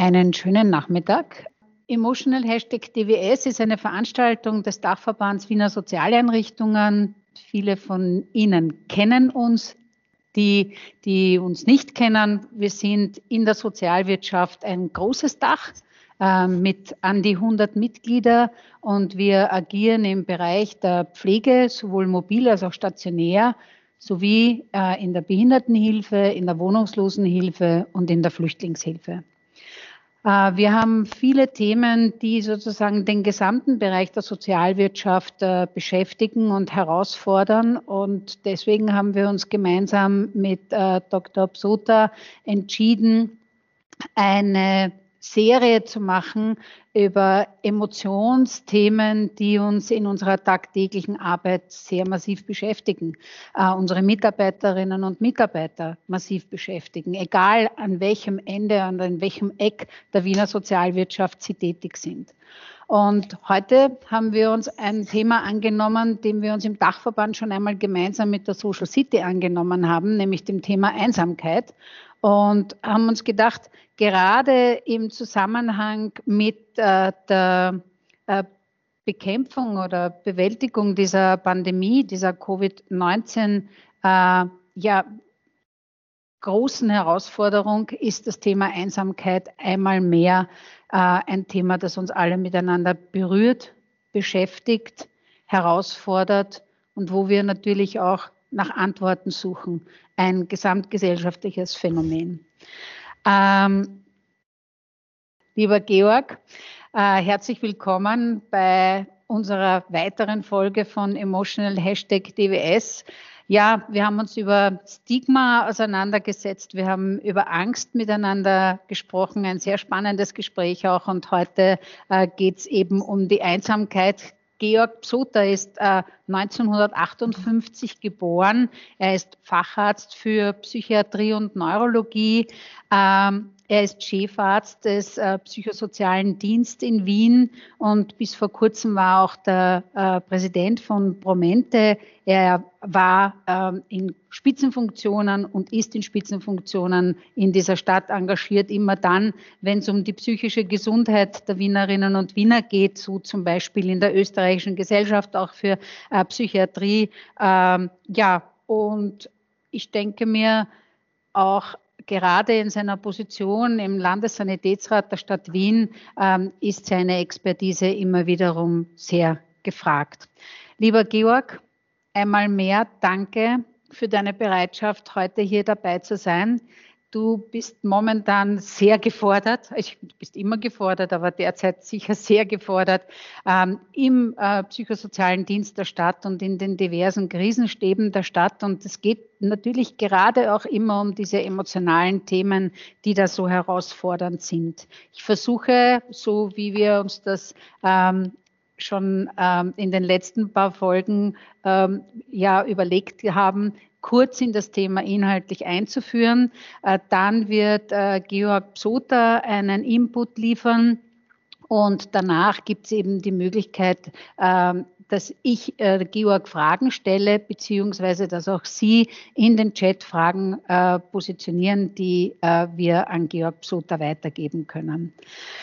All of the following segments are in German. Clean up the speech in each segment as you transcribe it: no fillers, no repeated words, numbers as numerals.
Einen schönen Nachmittag. Emotional Hashtag DWS ist eine Veranstaltung des Dachverbands Wiener Sozialeinrichtungen. Viele von Ihnen kennen uns. Die uns nicht kennen, wir sind in der Sozialwirtschaft ein großes Dach mit an die 100 Mitglieder und wir agieren im Bereich der Pflege, sowohl mobil als auch stationär, sowie in der Behindertenhilfe, in der Wohnungslosenhilfe und in der Flüchtlingshilfe. Wir haben viele Themen, die sozusagen den gesamten Bereich der Sozialwirtschaft beschäftigen und herausfordern. Und deswegen haben wir uns gemeinsam mit Dr. Psota entschieden, eine Serie zu machen über Emotionsthemen, die uns in unserer tagtäglichen Arbeit sehr massiv beschäftigen, unsere Mitarbeiterinnen und Mitarbeiter massiv beschäftigen, egal an welchem Ende und an welchem Eck der Wiener Sozialwirtschaft sie tätig sind. Und heute haben wir uns ein Thema angenommen, dem wir uns im Dachverband schon einmal gemeinsam mit der Social City angenommen haben, nämlich dem Thema Einsamkeit. Und haben uns gedacht, gerade im Zusammenhang mit der Bekämpfung oder Bewältigung dieser Pandemie, dieser Covid-19, großen Herausforderung ist das Thema Einsamkeit einmal mehr ein Thema, das uns alle miteinander berührt, beschäftigt, herausfordert und wo wir natürlich auch nach Antworten suchen. Ein gesamtgesellschaftliches Phänomen. Lieber Georg, herzlich willkommen bei unserer weiteren Folge von Emotional Hashtag DWS. Ja, wir haben uns über Stigma auseinandergesetzt, wir haben über Angst miteinander gesprochen, ein sehr spannendes Gespräch auch, und heute geht es eben um die Einsamkeit. Georg Psota ist 1958 geboren. Er ist Facharzt für Psychiatrie und Neurologie. Er ist Chefarzt des Psychosozialen Dienstes in Wien und bis vor kurzem war auch der Präsident von Promente. Er war in Spitzenfunktionen und ist in Spitzenfunktionen in dieser Stadt engagiert, immer dann, wenn es um die psychische Gesundheit der Wienerinnen und Wiener geht, so zum Beispiel in der österreichischen Gesellschaft auch für Psychiatrie. Und ich denke mir auch, gerade in seiner Position im Landessanitätsrat der Stadt Wien ist seine Expertise immer wiederum sehr gefragt. Lieber Georg, einmal mehr danke für deine Bereitschaft, heute hier dabei zu sein. Du bist momentan sehr gefordert, du bist immer gefordert, aber derzeit sicher sehr gefordert im psychosozialen Dienst der Stadt und in den diversen Krisenstäben der Stadt. Und es geht natürlich gerade auch immer um diese emotionalen Themen, die da so herausfordernd sind. Ich versuche, so wie wir uns das schon in den letzten paar Folgen überlegt haben, kurz in das Thema inhaltlich einzuführen. Dann wird Georg Psota einen Input liefern und danach gibt es eben die Möglichkeit, dass ich Georg Fragen stelle, beziehungsweise dass auch Sie in den Chat Fragen positionieren, die wir an Georg Psota weitergeben können.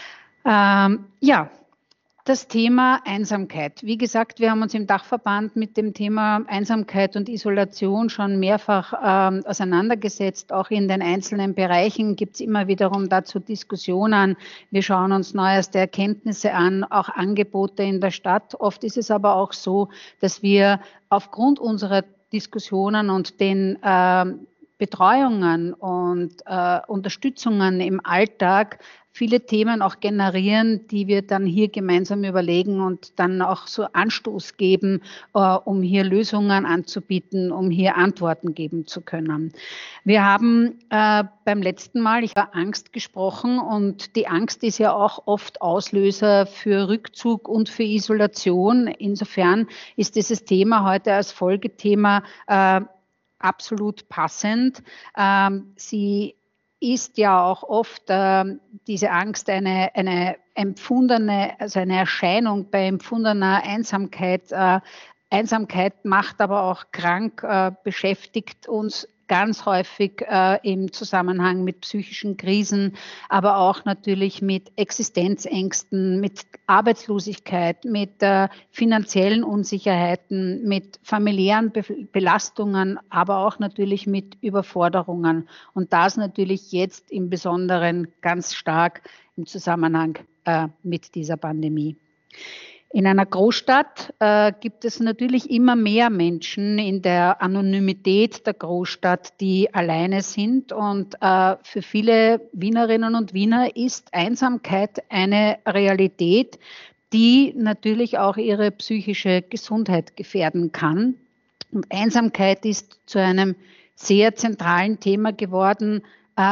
Das Thema Einsamkeit. Wie gesagt, wir haben uns im Dachverband mit dem Thema Einsamkeit und Isolation schon mehrfach auseinandergesetzt. Auch in den einzelnen Bereichen gibt es immer wiederum dazu Diskussionen. Wir schauen uns neueste Erkenntnisse an, auch Angebote in der Stadt. Oft ist es aber auch so, dass wir aufgrund unserer Diskussionen und den Betreuungen und Unterstützungen im Alltag viele Themen auch generieren, die wir dann hier gemeinsam überlegen und dann auch so Anstoß geben, um hier Lösungen anzubieten, um hier Antworten geben zu können. Wir haben beim letzten Mal über Angst gesprochen und die Angst ist ja auch oft Auslöser für Rückzug und für Isolation. Insofern ist dieses Thema heute als Folgethema absolut passend. Sie ist ja auch oft diese Angst eine empfundene, also eine Erscheinung bei empfundener Einsamkeit. Einsamkeit macht aber auch krank, beschäftigt uns ganz häufig im Zusammenhang mit psychischen Krisen, aber auch natürlich mit Existenzängsten, mit Arbeitslosigkeit, mit finanziellen Unsicherheiten, mit familiären Belastungen, aber auch natürlich mit Überforderungen. Und das natürlich jetzt im Besonderen ganz stark im Zusammenhang mit dieser Pandemie. In einer Großstadt gibt es natürlich immer mehr Menschen in der Anonymität der Großstadt, die alleine sind. Und für viele Wienerinnen und Wiener ist Einsamkeit eine Realität, die natürlich auch ihre psychische Gesundheit gefährden kann. Und Einsamkeit ist zu einem sehr zentralen Thema geworden,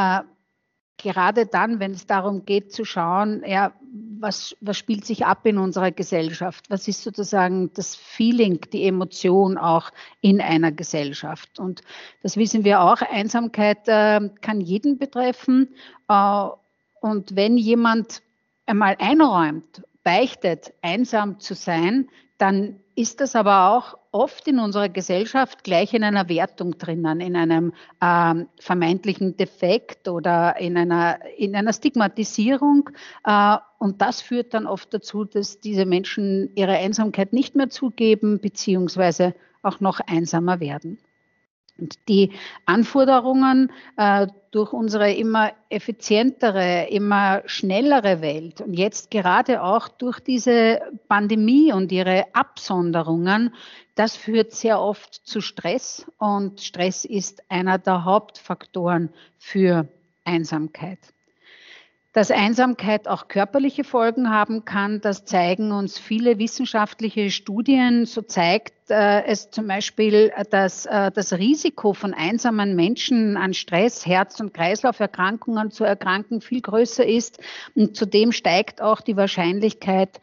gerade dann, wenn es darum geht zu schauen, ja, was spielt sich ab in unserer Gesellschaft? Was ist sozusagen das Feeling, die Emotion auch in einer Gesellschaft? Und das wissen wir auch, Einsamkeit kann jeden betreffen. Und wenn jemand einmal einräumt, beichtet, einsam zu sein, dann ist das aber auch oft in unserer Gesellschaft gleich in einer Wertung drinnen, in einem vermeintlichen Defekt oder in einer Stigmatisierung. Und das führt dann oft dazu, dass diese Menschen ihre Einsamkeit nicht mehr zugeben, beziehungsweise auch noch einsamer werden. Und die Anforderungen durch unsere immer effizientere, immer schnellere Welt und jetzt gerade auch durch diese Pandemie und ihre Absonderungen, das führt sehr oft zu Stress. Und Stress ist einer der Hauptfaktoren für Einsamkeit. Dass Einsamkeit auch körperliche Folgen haben kann, das zeigen uns viele wissenschaftliche Studien. So zeigt es zum Beispiel, dass das Risiko von einsamen Menschen an Stress, Herz- und Kreislauferkrankungen zu erkranken viel größer ist. Und zudem steigt auch die Wahrscheinlichkeit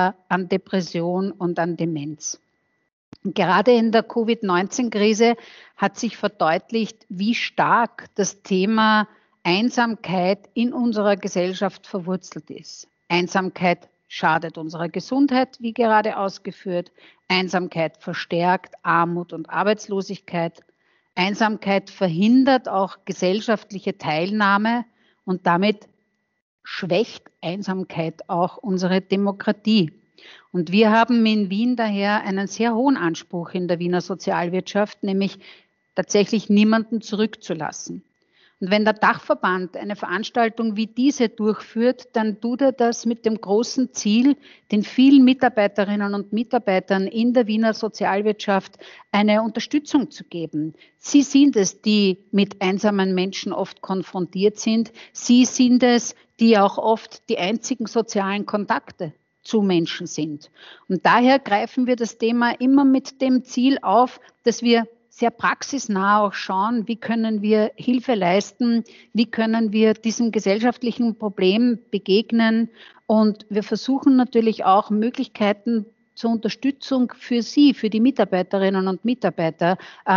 an Depression und an Demenz. Und gerade in der Covid-19-Krise hat sich verdeutlicht, wie stark das Thema Einsamkeit in unserer Gesellschaft verwurzelt ist. Einsamkeit schadet unserer Gesundheit, wie gerade ausgeführt. Einsamkeit verstärkt Armut und Arbeitslosigkeit. Einsamkeit verhindert auch gesellschaftliche Teilnahme und damit schwächt Einsamkeit auch unsere Demokratie. Und wir haben in Wien daher einen sehr hohen Anspruch in der Wiener Sozialwirtschaft, nämlich tatsächlich niemanden zurückzulassen. Und wenn der Dachverband eine Veranstaltung wie diese durchführt, dann tut er das mit dem großen Ziel, den vielen Mitarbeiterinnen und Mitarbeitern in der Wiener Sozialwirtschaft eine Unterstützung zu geben. Sie sind es, die mit einsamen Menschen oft konfrontiert sind. Sie sind es, die auch oft die einzigen sozialen Kontakte zu Menschen sind. Und daher greifen wir das Thema immer mit dem Ziel auf, dass wir sehr praxisnah auch schauen, wie können wir Hilfe leisten, wie können wir diesem gesellschaftlichen Problem begegnen. Und wir versuchen natürlich auch Möglichkeiten zur Unterstützung für Sie, für die Mitarbeiterinnen und Mitarbeiter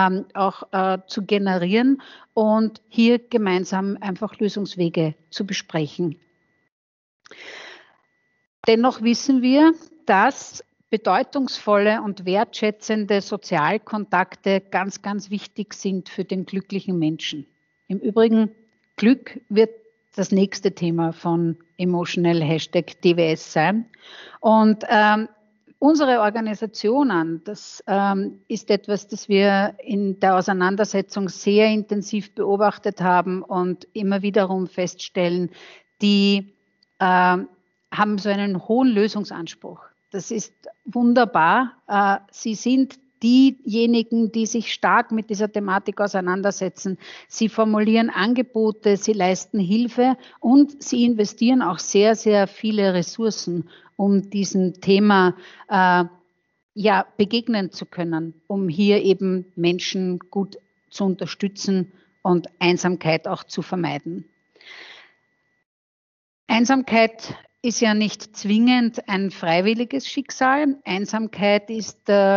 zu generieren und hier gemeinsam einfach Lösungswege zu besprechen. Dennoch wissen wir, dass bedeutungsvolle und wertschätzende Sozialkontakte ganz, ganz wichtig sind für den glücklichen Menschen. Im Übrigen, Glück wird das nächste Thema von Emotional #DWS sein. Und unsere Organisationen, das ist etwas, das wir in der Auseinandersetzung sehr intensiv beobachtet haben und immer wiederum feststellen, die haben so einen hohen Lösungsanspruch. Das ist wunderbar. Sie sind diejenigen, die sich stark mit dieser Thematik auseinandersetzen. Sie formulieren Angebote, sie leisten Hilfe und sie investieren auch sehr, sehr viele Ressourcen, um diesem Thema begegnen zu können, um hier eben Menschen gut zu unterstützen und Einsamkeit auch zu vermeiden. Einsamkeit ist ja nicht zwingend ein freiwilliges Schicksal. Einsamkeit ist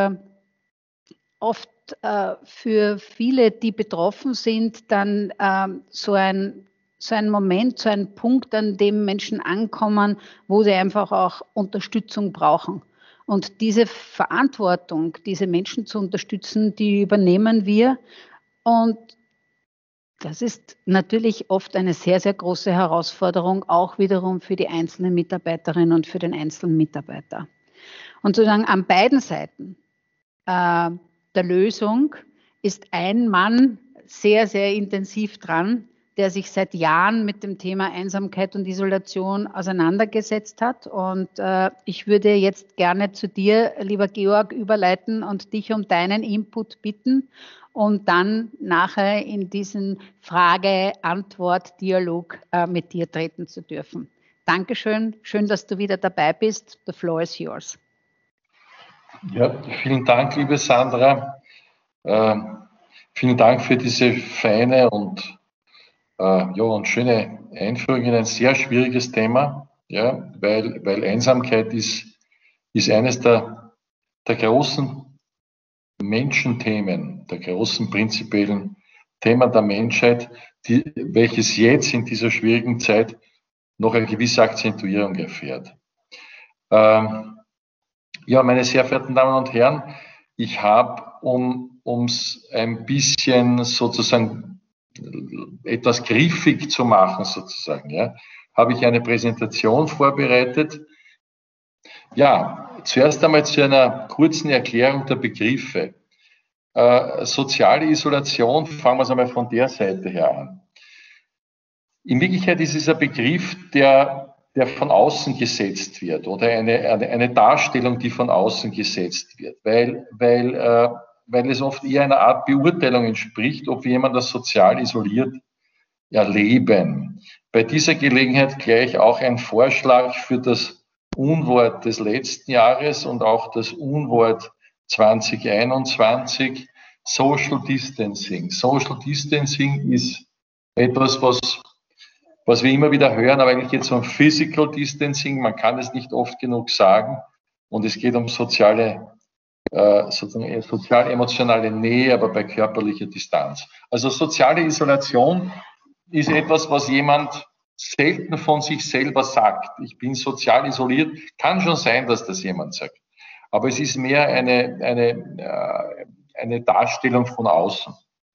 oft für viele, die betroffen sind, dann so ein Moment, so ein Punkt, an dem Menschen ankommen, wo sie einfach auch Unterstützung brauchen. Und diese Verantwortung, diese Menschen zu unterstützen, die übernehmen wir. Und Das ist natürlich oft eine sehr, sehr große Herausforderung, auch wiederum für die einzelne Mitarbeiterin und für den einzelnen Mitarbeiter. Und sozusagen an beiden Seiten der Lösung ist ein Mann sehr, sehr intensiv dran, der sich seit Jahren mit dem Thema Einsamkeit und Isolation auseinandergesetzt hat. Und ich würde jetzt gerne zu dir, lieber Georg, überleiten und dich um deinen Input bitten, um dann nachher in diesen Frage-Antwort-Dialog mit dir treten zu dürfen. Dankeschön, schön, dass du wieder dabei bist. The floor is yours. Ja, vielen Dank, liebe Sandra. Vielen Dank für diese feine und schöne Einführung in ein sehr schwieriges Thema, ja, weil Einsamkeit ist eines der großen Menschenthemen, der großen prinzipiellen Themen der Menschheit, welches jetzt in dieser schwierigen Zeit noch eine gewisse Akzentuierung erfährt. Ja, meine sehr verehrten Damen und Herren, ich habe, um es ein bisschen sozusagen etwas griffig zu machen, sozusagen, ja, habe ich eine Präsentation vorbereitet. Ja, zuerst einmal zu einer kurzen Erklärung der Begriffe. Soziale Isolation, fangen wir es einmal von der Seite her an. In Wirklichkeit ist es ein Begriff, der von außen gesetzt wird oder eine Darstellung, die von außen gesetzt wird, weil es oft eher einer Art Beurteilung entspricht, ob jemand das sozial isoliert erleben. Bei dieser Gelegenheit gleich auch ein Vorschlag für das Unwort des letzten Jahres und auch das Unwort 2021, Social Distancing. Social Distancing ist etwas, was wir immer wieder hören, aber eigentlich geht es um Physical Distancing, man kann es nicht oft genug sagen und es geht um sozial-emotionale Nähe, aber bei körperlicher Distanz. Also soziale Isolation ist etwas, was jemand selten von sich selber sagt. Ich bin sozial isoliert, kann schon sein, dass das jemand sagt, aber es ist mehr eine Darstellung von außen.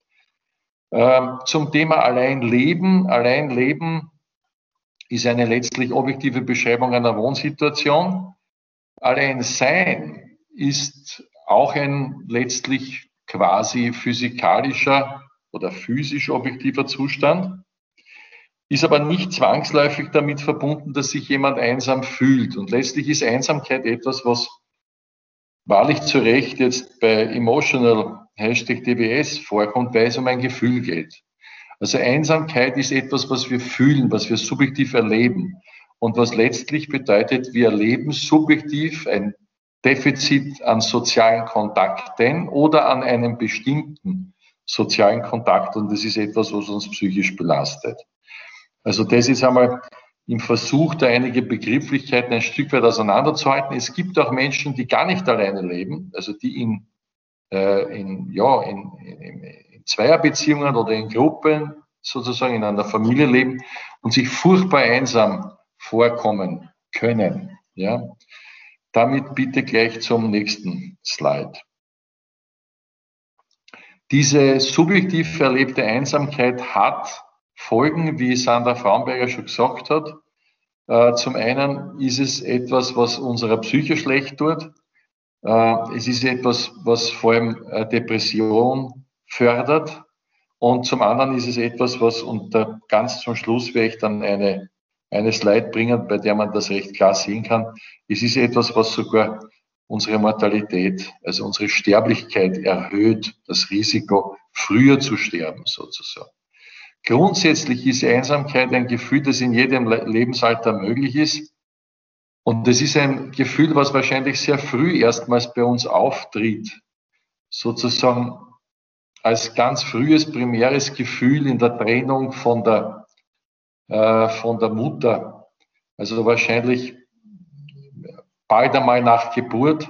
Zum Thema Alleinleben. Alleinleben ist eine letztlich objektive Beschreibung einer Wohnsituation. Alleinsein ist auch ein letztlich quasi physikalischer oder physisch objektiver Zustand, ist aber nicht zwangsläufig damit verbunden, dass sich jemand einsam fühlt. Und letztlich ist Einsamkeit etwas, was wahrlich zu Recht jetzt bei Emotional #DWS vorkommt, weil es um ein Gefühl geht. Also Einsamkeit ist etwas, was wir fühlen, was wir subjektiv erleben und was letztlich bedeutet, wir erleben subjektiv ein Defizit an sozialen Kontakten oder an einem bestimmten sozialen Kontakt und das ist etwas, was uns psychisch belastet. Also das ist einmal im Versuch, da einige Begrifflichkeiten ein Stück weit auseinanderzuhalten. Es gibt auch Menschen, die gar nicht alleine leben, also die in Zweierbeziehungen oder in Gruppen sozusagen in einer Familie leben und sich furchtbar einsam vorkommen können. Ja. Damit bitte gleich zum nächsten Slide. Diese subjektiv erlebte Einsamkeit hat Folgen, wie Sandra Fraunberger schon gesagt hat. Zum einen ist es etwas, was unserer Psyche schlecht tut. Es ist etwas, was vor allem Depression fördert. Und zum anderen ist es etwas, was, und ganz zum Schluss werde ich dann eine Slide bringen, bei der man das recht klar sehen kann. Es ist etwas, was sogar unsere Mortalität, also unsere Sterblichkeit erhöht, das Risiko, früher zu sterben sozusagen. Grundsätzlich ist Einsamkeit ein Gefühl, das in jedem Lebensalter möglich ist. Und das ist ein Gefühl, was wahrscheinlich sehr früh erstmals bei uns auftritt, sozusagen als ganz frühes, primäres Gefühl in der Trennung von der Mutter. Also wahrscheinlich bald einmal nach Geburt,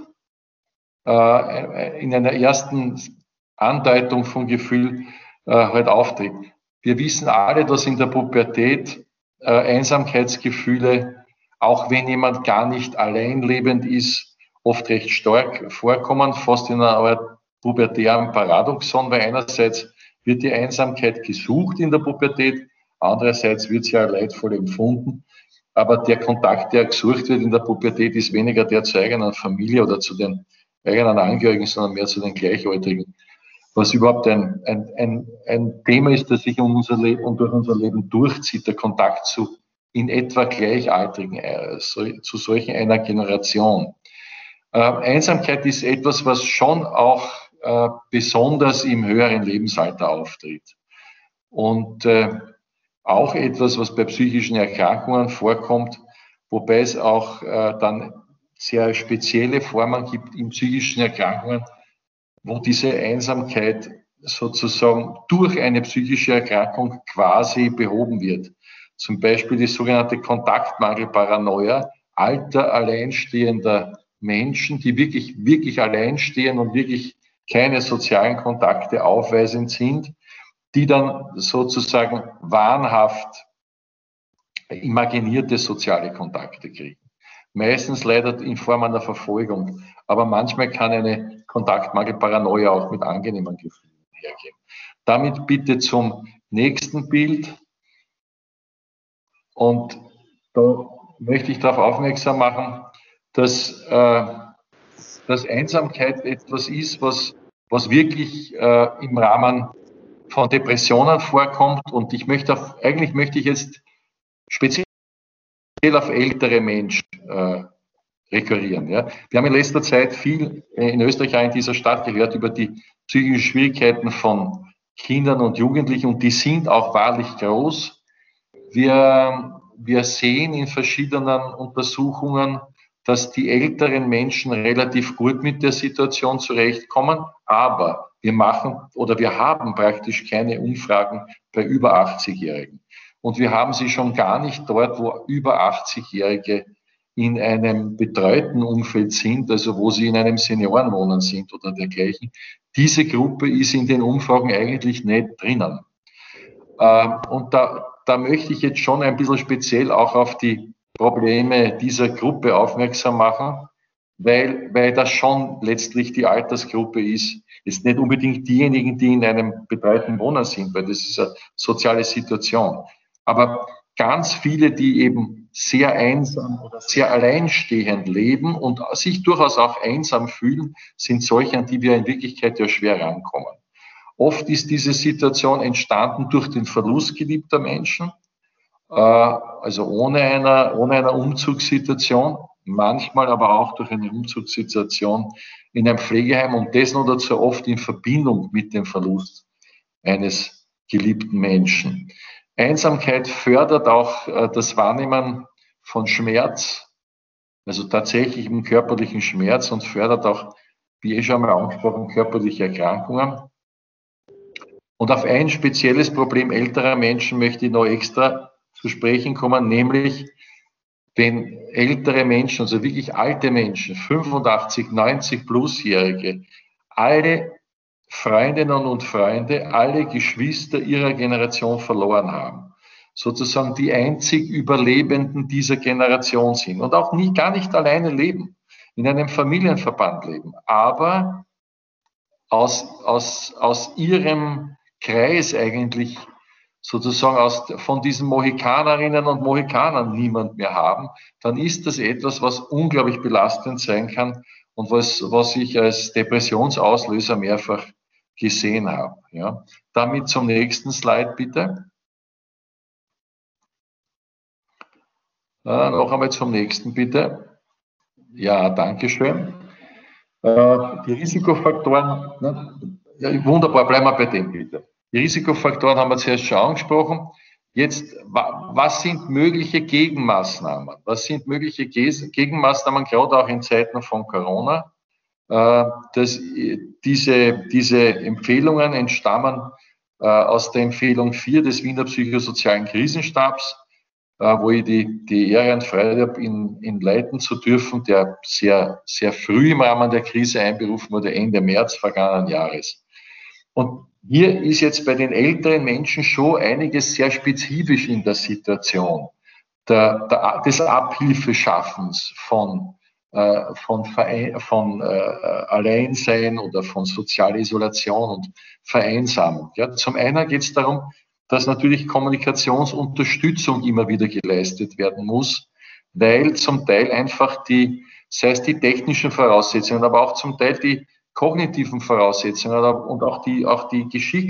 in einer ersten Andeutung von Gefühl halt auftritt. Wir wissen alle, dass in der Pubertät Einsamkeitsgefühle, auch wenn jemand gar nicht alleinlebend ist, oft recht stark vorkommen, fast in einer Art pubertären Paradoxon, weil einerseits wird die Einsamkeit gesucht in der Pubertät, andererseits wird sie ja leidvoll empfunden. Aber der Kontakt, der gesucht wird in der Pubertät, ist weniger der zur eigenen Familie oder zu den eigenen Angehörigen, sondern mehr zu den Gleichaltrigen. Was überhaupt ein Thema ist, das sich um unser Leben und durch unser Leben durchzieht, der Kontakt zu in etwa Gleichaltrigen, zu solchen einer Generation. Einsamkeit ist etwas, was schon auch besonders im höheren Lebensalter auftritt. Und auch etwas, was bei psychischen Erkrankungen vorkommt, wobei es auch dann sehr spezielle Formen gibt in psychischen Erkrankungen, wo diese Einsamkeit sozusagen durch eine psychische Erkrankung quasi behoben wird. Zum Beispiel die sogenannte Kontaktmangelparanoia alter, alleinstehender Menschen, die wirklich allein stehen und wirklich keine sozialen Kontakte aufweisend sind, die dann sozusagen wahnhaft imaginierte soziale Kontakte kriegen. Meistens leider in Form einer Verfolgung, aber manchmal kann eine Kontaktmangelparanoia auch mit angenehmen Gefühlen hergehen. Damit bitte zum nächsten Bild. Und da möchte ich darauf aufmerksam machen, dass Einsamkeit etwas ist, was wirklich im Rahmen von Depressionen vorkommt. Und eigentlich möchte ich jetzt speziell auf ältere Menschen rekurrieren. Ja. Wir haben in letzter Zeit viel in Österreich, auch in dieser Stadt, gehört über die psychischen Schwierigkeiten von Kindern und Jugendlichen, und die sind auch wahrlich groß. Wir sehen in verschiedenen Untersuchungen, dass die älteren Menschen relativ gut mit der Situation zurechtkommen, aber wir haben praktisch keine Umfragen bei über 80-Jährigen. Und wir haben sie schon gar nicht dort, wo über 80-Jährige in einem betreuten Umfeld sind, also wo sie in einem Seniorenwohnen sind oder dergleichen. Diese Gruppe ist in den Umfragen eigentlich nicht drinnen. Und da möchte ich jetzt schon ein bisschen speziell auch auf die Probleme dieser Gruppe aufmerksam machen, weil das schon letztlich die Altersgruppe ist. Ist nicht unbedingt diejenigen, die in einem betreuten Wohnen sind, weil das ist eine soziale Situation. Aber ganz viele, die eben sehr einsam oder sehr alleinstehend leben und sich durchaus auch einsam fühlen, sind solche, an die wir in Wirklichkeit ja schwer rankommen. Oft ist diese Situation entstanden durch den Verlust geliebter Menschen, also ohne einer Umzugssituation, manchmal aber auch durch eine Umzugssituation in einem Pflegeheim, und das noch dazu oft in Verbindung mit dem Verlust eines geliebten Menschen. Einsamkeit fördert auch das Wahrnehmen von Schmerz, also tatsächlichem körperlichen Schmerz, und fördert auch, wie schon mal angesprochen, körperliche Erkrankungen. Und auf ein spezielles Problem älterer Menschen möchte ich noch extra zu sprechen kommen, nämlich wenn ältere Menschen, also wirklich alte Menschen, 85, 90 Plusjährige, alle Freundinnen und Freunde, alle Geschwister ihrer Generation verloren haben, sozusagen die einzig Überlebenden dieser Generation sind und auch gar nicht alleine leben, in einem Familienverband leben, aber aus ihrem Kreis eigentlich sozusagen von diesen Mohikanerinnen und Mohikanern niemand mehr haben, dann ist das etwas, was unglaublich belastend sein kann und was ich als Depressionsauslöser mehrfach gesehen habe. Ja. Damit zum nächsten Slide, bitte. Noch einmal zum nächsten, bitte. Ja, danke schön. Die Risikofaktoren, ja, wunderbar, bleiben wir bei dem, bitte. Die Risikofaktoren haben wir zuerst schon angesprochen. Jetzt, was sind mögliche Gegenmaßnahmen? Was sind mögliche Gegenmaßnahmen, gerade auch in Zeiten von Corona? Diese Empfehlungen entstammen aus der Empfehlung 4 des Wiener Psychosozialen Krisenstabs, wo ich die Ehre und Freude habe, ihn leiten zu dürfen, der sehr, sehr früh im Rahmen der Krise einberufen wurde, Ende März vergangenen Jahres. Und hier ist jetzt bei den älteren Menschen schon einiges sehr spezifisch in der Situation des Abhilfeschaffens von Alleinsein oder von sozialer Isolation und Vereinsamung. Ja, zum einen geht es darum, dass natürlich Kommunikationsunterstützung immer wieder geleistet werden muss, weil zum Teil einfach sei es die technischen Voraussetzungen, aber auch zum Teil die kognitiven Voraussetzungen und auch die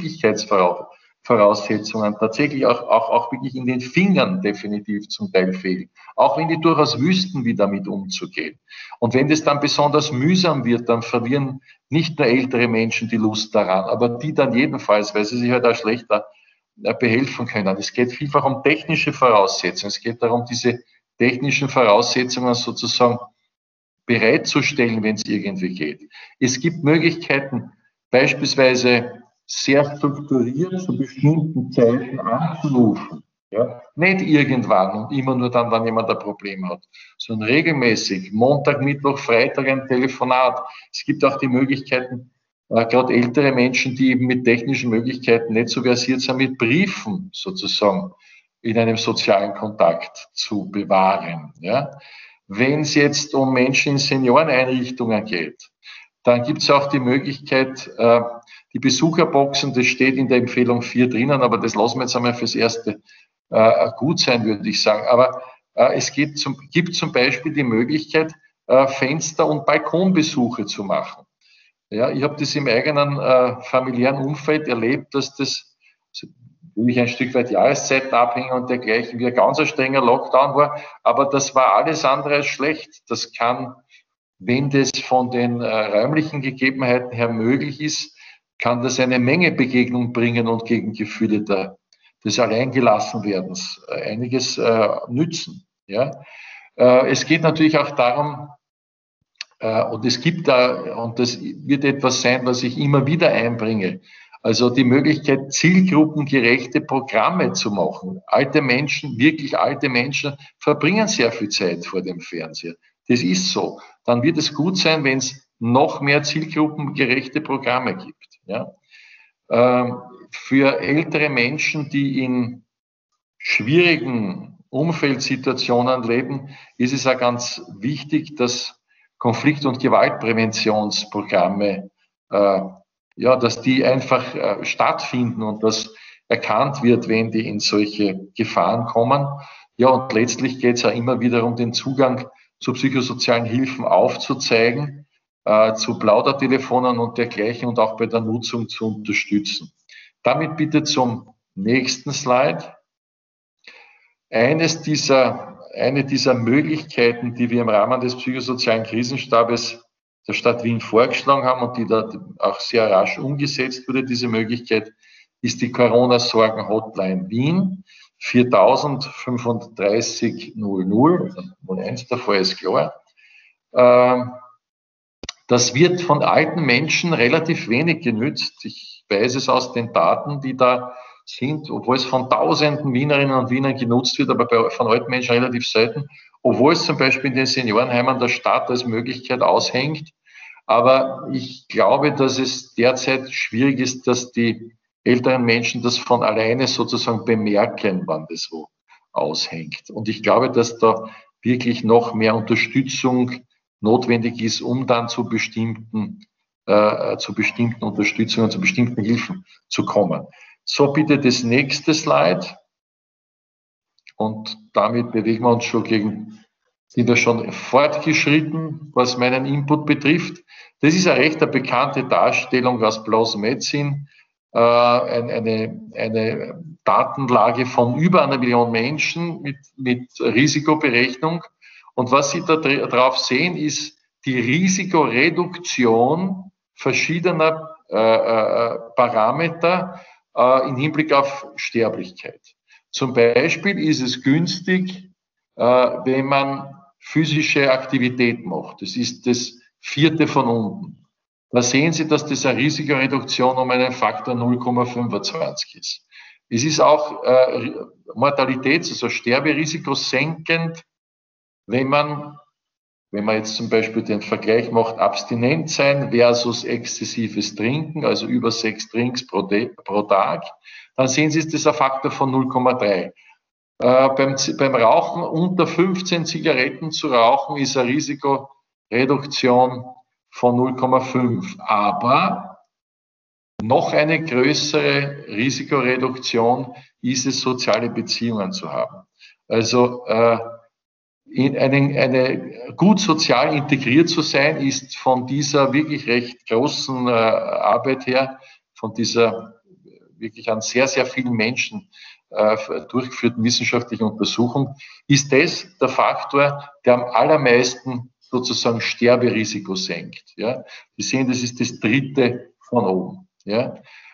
Geschicklichkeitsvoraussetzungen tatsächlich auch wirklich in den Fingern definitiv zum Teil fehlen. Auch wenn die durchaus wüssten, wie damit umzugehen. Und wenn das dann besonders mühsam wird, dann verlieren nicht nur ältere Menschen die Lust daran, aber die dann jedenfalls, weil sie sich halt auch schlechter behelfen können. Es geht vielfach um technische Voraussetzungen. Es geht darum, diese technischen Voraussetzungen sozusagen bereitzustellen, wenn es irgendwie geht. Es gibt Möglichkeiten, beispielsweise sehr strukturiert zu bestimmten Zeiten anzurufen. Ja? Nicht irgendwann und immer nur dann, wenn jemand ein Problem hat, sondern regelmäßig, Montag, Mittwoch, Freitag ein Telefonat. Es gibt auch die Möglichkeiten, gerade ältere Menschen, die eben mit technischen Möglichkeiten nicht so versiert sind, mit Briefen sozusagen in einem sozialen Kontakt zu bewahren. Ja? Wenn es jetzt um Menschen in Senioreneinrichtungen geht, dann gibt es auch die Möglichkeit, die Besucherboxen, das steht in der Empfehlung 4 drinnen, aber das lassen wir jetzt einmal fürs Erste gut sein, würde ich sagen. Aber es gibt zum Beispiel die Möglichkeit, Fenster- und Balkonbesuche zu machen. Ja, ich habe das im eigenen familiären Umfeld erlebt, dass das natürlich ein Stück weit Jahreszeiten abhängen und dergleichen, wie ein ganz strenger Lockdown war, aber das war alles andere als schlecht. Das kann, wenn das von den räumlichen Gegebenheiten her möglich ist, kann das eine Menge Begegnung bringen und gegen Gefühle des Alleingelassenwerdens einiges nützen. Ja? Es geht natürlich auch darum, und es gibt da, und das wird etwas sein, was ich immer wieder einbringe, also die Möglichkeit, zielgruppengerechte Programme zu machen. Wirklich alte Menschen verbringen sehr viel Zeit vor dem Fernseher. Das ist so. Dann wird es gut sein, wenn es noch mehr zielgruppengerechte Programme gibt. Ja? Für ältere Menschen, die in schwierigen Umfeldsituationen leben, ist es auch ganz wichtig, dass Konflikt- und Gewaltpräventionsprogramme, dass die einfach stattfinden und dass erkannt wird, wenn die in solche Gefahren kommen. Ja, und letztlich geht es ja immer wieder um den Zugang zu psychosozialen Hilfen aufzuzeigen, zu Plaudertelefonen und dergleichen und auch bei der Nutzung zu unterstützen. Damit bitte zum nächsten Slide. Eine dieser Möglichkeiten, die wir im Rahmen des psychosozialen Krisenstabes der Stadt Wien vorgeschlagen haben und die da auch sehr rasch umgesetzt wurde, diese Möglichkeit, ist die Corona-Sorgen-Hotline Wien 4035 00, 01 davor ist klar. Das wird von alten Menschen relativ wenig genützt. Ich weiß es aus den Daten, die da sind, obwohl es von tausenden Wienerinnen und Wienern genutzt wird, aber von alten Menschen relativ selten, obwohl es zum Beispiel in den Seniorenheimen der Staat als Möglichkeit aushängt. Aber ich glaube, dass es derzeit schwierig ist, dass die älteren Menschen das von alleine sozusagen bemerken, wann das wo aushängt. Und ich glaube, dass da wirklich noch mehr Unterstützung notwendig ist, um dann zu bestimmten Unterstützungen, zu bestimmten Hilfen zu kommen. So, bitte das nächste Slide. Und damit bewegen wir uns sind wir schon fortgeschritten, was meinen Input betrifft. Das ist eine recht bekannte Darstellung aus PLOS Medicine, eine Datenlage von über 1 Million Menschen mit Risikoberechnung. Und was Sie da drauf sehen, ist die Risikoreduktion verschiedener Parameter im Hinblick auf Sterblichkeit. Zum Beispiel ist es günstig, wenn man physische Aktivität macht. Das ist das 4. von unten. Da sehen Sie, dass das eine Risikoreduktion um einen Faktor 0,25 ist. Es ist auch also Sterberisiko senkend, wenn man jetzt zum Beispiel den Vergleich macht, abstinent sein versus exzessives Trinken, also über 6 Drinks pro Tag, dann sehen Sie, ist das ein Faktor von 0,3. Beim Rauchen unter 15 Zigaretten zu rauchen ist ein Risiko Reduktion von 0,5. Aber noch eine größere Risikoreduktion ist es, soziale Beziehungen zu haben. Also eine gut sozial integriert zu sein, ist von dieser wirklich recht großen Arbeit her, von dieser wirklich an sehr, sehr vielen Menschen durchgeführten wissenschaftlichen Untersuchung, ist das der Faktor, der am allermeisten sozusagen Sterberisiko senkt. Ja? Sie sehen, das ist das dritte von oben. Ja?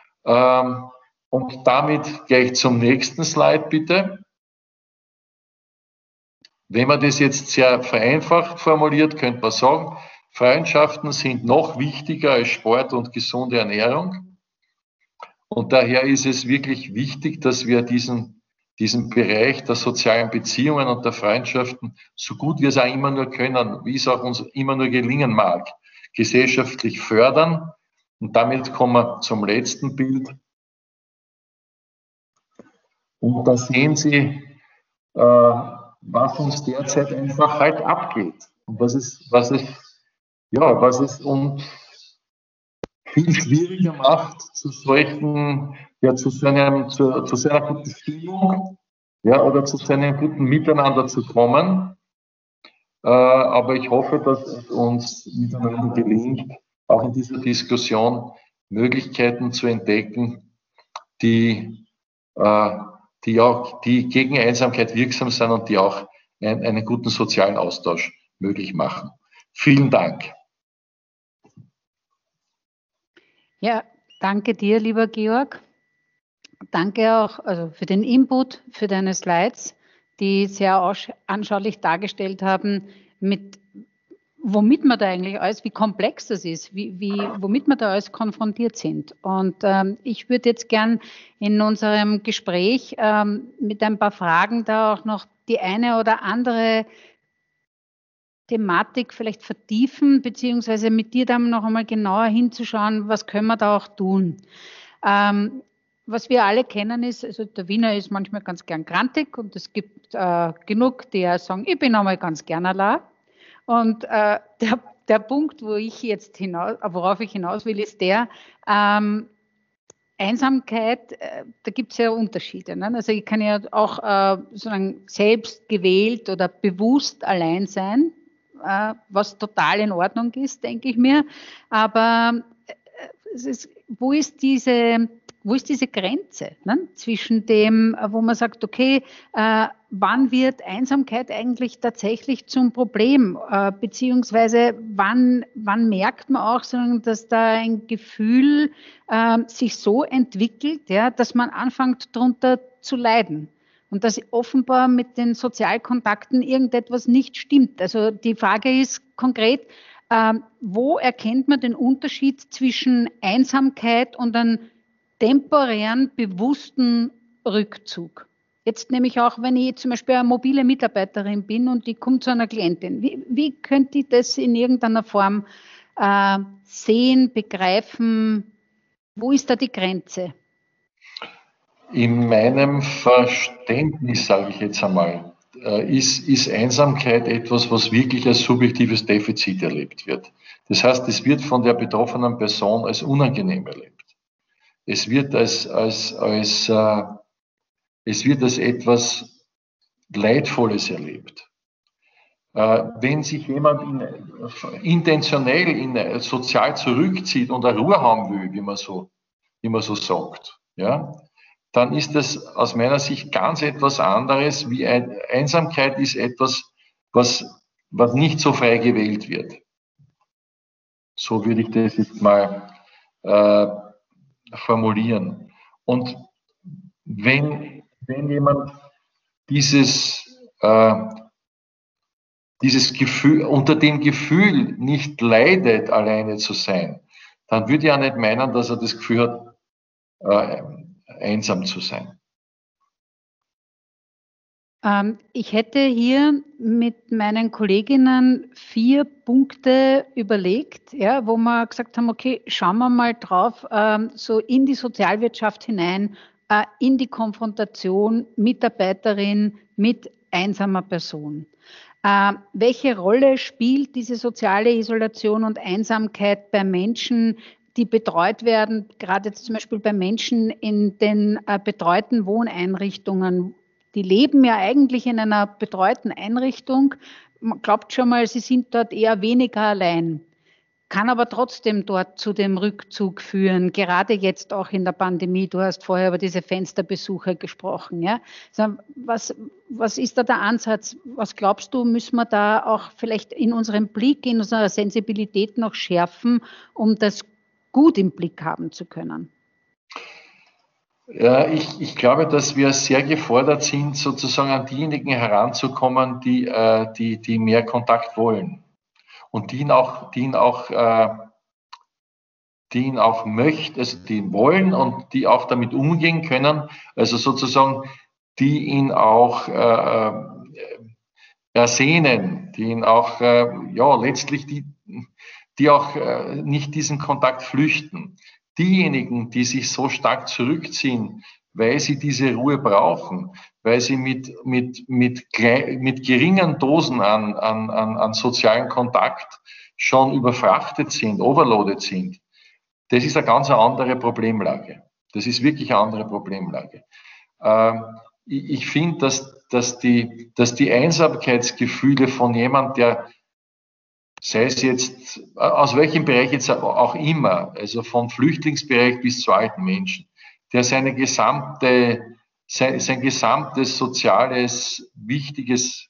Und damit gleich zum nächsten Slide, bitte. Wenn man das jetzt sehr vereinfacht formuliert, könnte man sagen, Freundschaften sind noch wichtiger als Sport und gesunde Ernährung. Und daher ist es wirklich wichtig, dass wir diesen Bereich der sozialen Beziehungen und der Freundschaften, so gut wir es auch immer nur können, wie es auch uns immer nur gelingen mag, gesellschaftlich fördern. Und damit kommen wir zum letzten Bild. Und da sehen Sie, was uns derzeit einfach halt abgeht. Und was es uns viel schwieriger macht, zu so einer guten Stimmung, ja, oder zu so einem guten Miteinander zu kommen. Aber ich hoffe, dass es uns miteinander gelingt, auch in dieser Diskussion Möglichkeiten zu entdecken, die gegen Einsamkeit wirksam sind und die auch einen guten sozialen Austausch möglich machen. Vielen Dank. Ja, danke dir, lieber Georg. Danke auch für den Input, für deine Slides, die sehr anschaulich dargestellt haben, womit man da eigentlich alles, wie komplex das ist, womit wir da alles konfrontiert sind. Und ich würde jetzt gern in unserem Gespräch mit ein paar Fragen da auch noch die eine oder andere Thematik vielleicht vertiefen, beziehungsweise mit dir dann noch einmal genauer hinzuschauen, was können wir da auch tun. Was wir alle kennen ist, also der Wiener ist manchmal ganz gern grantig und es gibt genug, die sagen, ich bin einmal ganz gern allein. Und der Punkt, worauf ich hinaus will, ist der, Einsamkeit, da gibt es ja Unterschiede. Ne? Also ich kann ja auch sozusagen selbst gewählt oder bewusst allein sein, was total in Ordnung ist, denke ich mir. Aber wo ist diese Grenze, ne? Zwischen dem, wo man sagt, okay, wann wird Einsamkeit eigentlich tatsächlich zum Problem, beziehungsweise wann merkt man auch, dass da ein Gefühl sich so entwickelt, ja, dass man anfängt darunter zu leiden und dass offenbar mit den Sozialkontakten irgendetwas nicht stimmt. Also die Frage ist konkret, wo erkennt man den Unterschied zwischen Einsamkeit und einem temporären, bewussten Rückzug? Jetzt nämlich auch, wenn ich zum Beispiel eine mobile Mitarbeiterin bin und ich komme zu einer Klientin. Wie könnte ich das in irgendeiner Form sehen, begreifen? Wo ist da die Grenze? In meinem Verständnis, sage ich jetzt einmal, ist Einsamkeit etwas, was wirklich als subjektives Defizit erlebt wird. Das heißt, es wird von der betroffenen Person als unangenehm erlebt. Es wird als etwas Leidvolles erlebt. Wenn sich jemand intentionell sozial zurückzieht und eine Ruhe haben will, wie man so sagt, ja, dann ist das aus meiner Sicht ganz etwas anderes, wie Einsamkeit ist etwas, was nicht so frei gewählt wird. So würde ich das jetzt mal formulieren. Und wenn jemand dieses Gefühl, unter dem Gefühl nicht leidet, alleine zu sein, dann würde ich auch nicht meinen, dass er das Gefühl hat, einsam zu sein. Ich hätte hier mit meinen Kolleginnen 4 Punkte überlegt, ja, wo wir gesagt haben, okay, schauen wir mal drauf, so in die Sozialwirtschaft hinein, in die Konfrontation Mitarbeiterin mit einsamer Person. Welche Rolle spielt diese soziale Isolation und Einsamkeit bei Menschen, die betreut werden, gerade zum Beispiel bei Menschen in den betreuten Wohneinrichtungen? Die leben ja eigentlich in einer betreuten Einrichtung. Man glaubt schon mal, sie sind dort eher weniger allein, kann aber trotzdem dort zu dem Rückzug führen, gerade jetzt auch in der Pandemie. Du hast vorher über diese Fensterbesuche gesprochen. Ja? Also was ist da der Ansatz? Was glaubst du, müssen wir da auch vielleicht in unserem Blick, in unserer Sensibilität noch schärfen, um das gut im Blick haben zu können? Ja, ich glaube, dass wir sehr gefordert sind, sozusagen an diejenigen heranzukommen, die mehr Kontakt wollen und die ihn auch möchten, also die ihn wollen und die auch damit umgehen können, also sozusagen die ihn auch ersehnen, die ihn auch, letztlich die auch nicht diesen Kontakt flüchten. Diejenigen, die sich so stark zurückziehen, weil sie diese Ruhe brauchen, weil sie mit geringen Dosen an sozialen Kontakt schon überfrachtet sind, overloaded sind, das ist eine ganz andere Problemlage. Das ist wirklich eine andere Problemlage. Ich finde, dass die Einsamkeitsgefühle von jemand, der, sei es jetzt, aus welchem Bereich jetzt auch immer, also vom Flüchtlingsbereich bis zu alten Menschen, der sein gesamtes soziales, wichtiges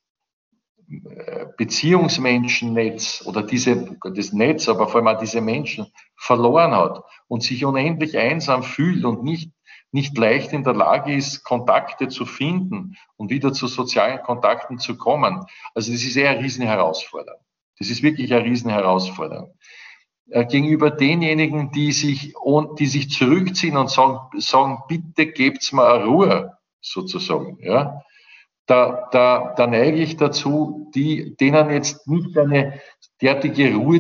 Beziehungsmenschennetz oder das Netz, aber vor allem auch diese Menschen verloren hat und sich unendlich einsam fühlt und nicht leicht in der Lage ist, Kontakte zu finden und wieder zu sozialen Kontakten zu kommen. Also das ist eher eine Riesenherausforderung. Das ist wirklich eine Riesenherausforderung. Gegenüber denjenigen, die sich zurückziehen und sagen, bitte gebt's mir eine Ruhe, sozusagen, ja. Da neige ich dazu, denen jetzt nicht eine derartige Ruhe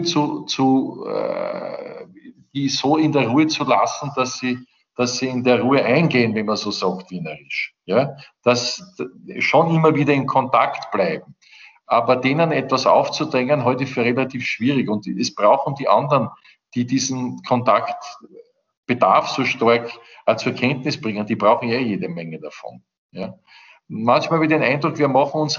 die so in der Ruhe zu lassen, dass sie in der Ruhe eingehen, wenn man so sagt, wienerisch. Ja, dass schon immer wieder in Kontakt bleiben. Aber denen etwas aufzudrängen, halte ich für relativ schwierig. Und es brauchen die anderen, die diesen Kontaktbedarf so stark zur Kenntnis bringen, die brauchen ja jede Menge davon. Ja. Manchmal habe ich den Eindruck, wir machen uns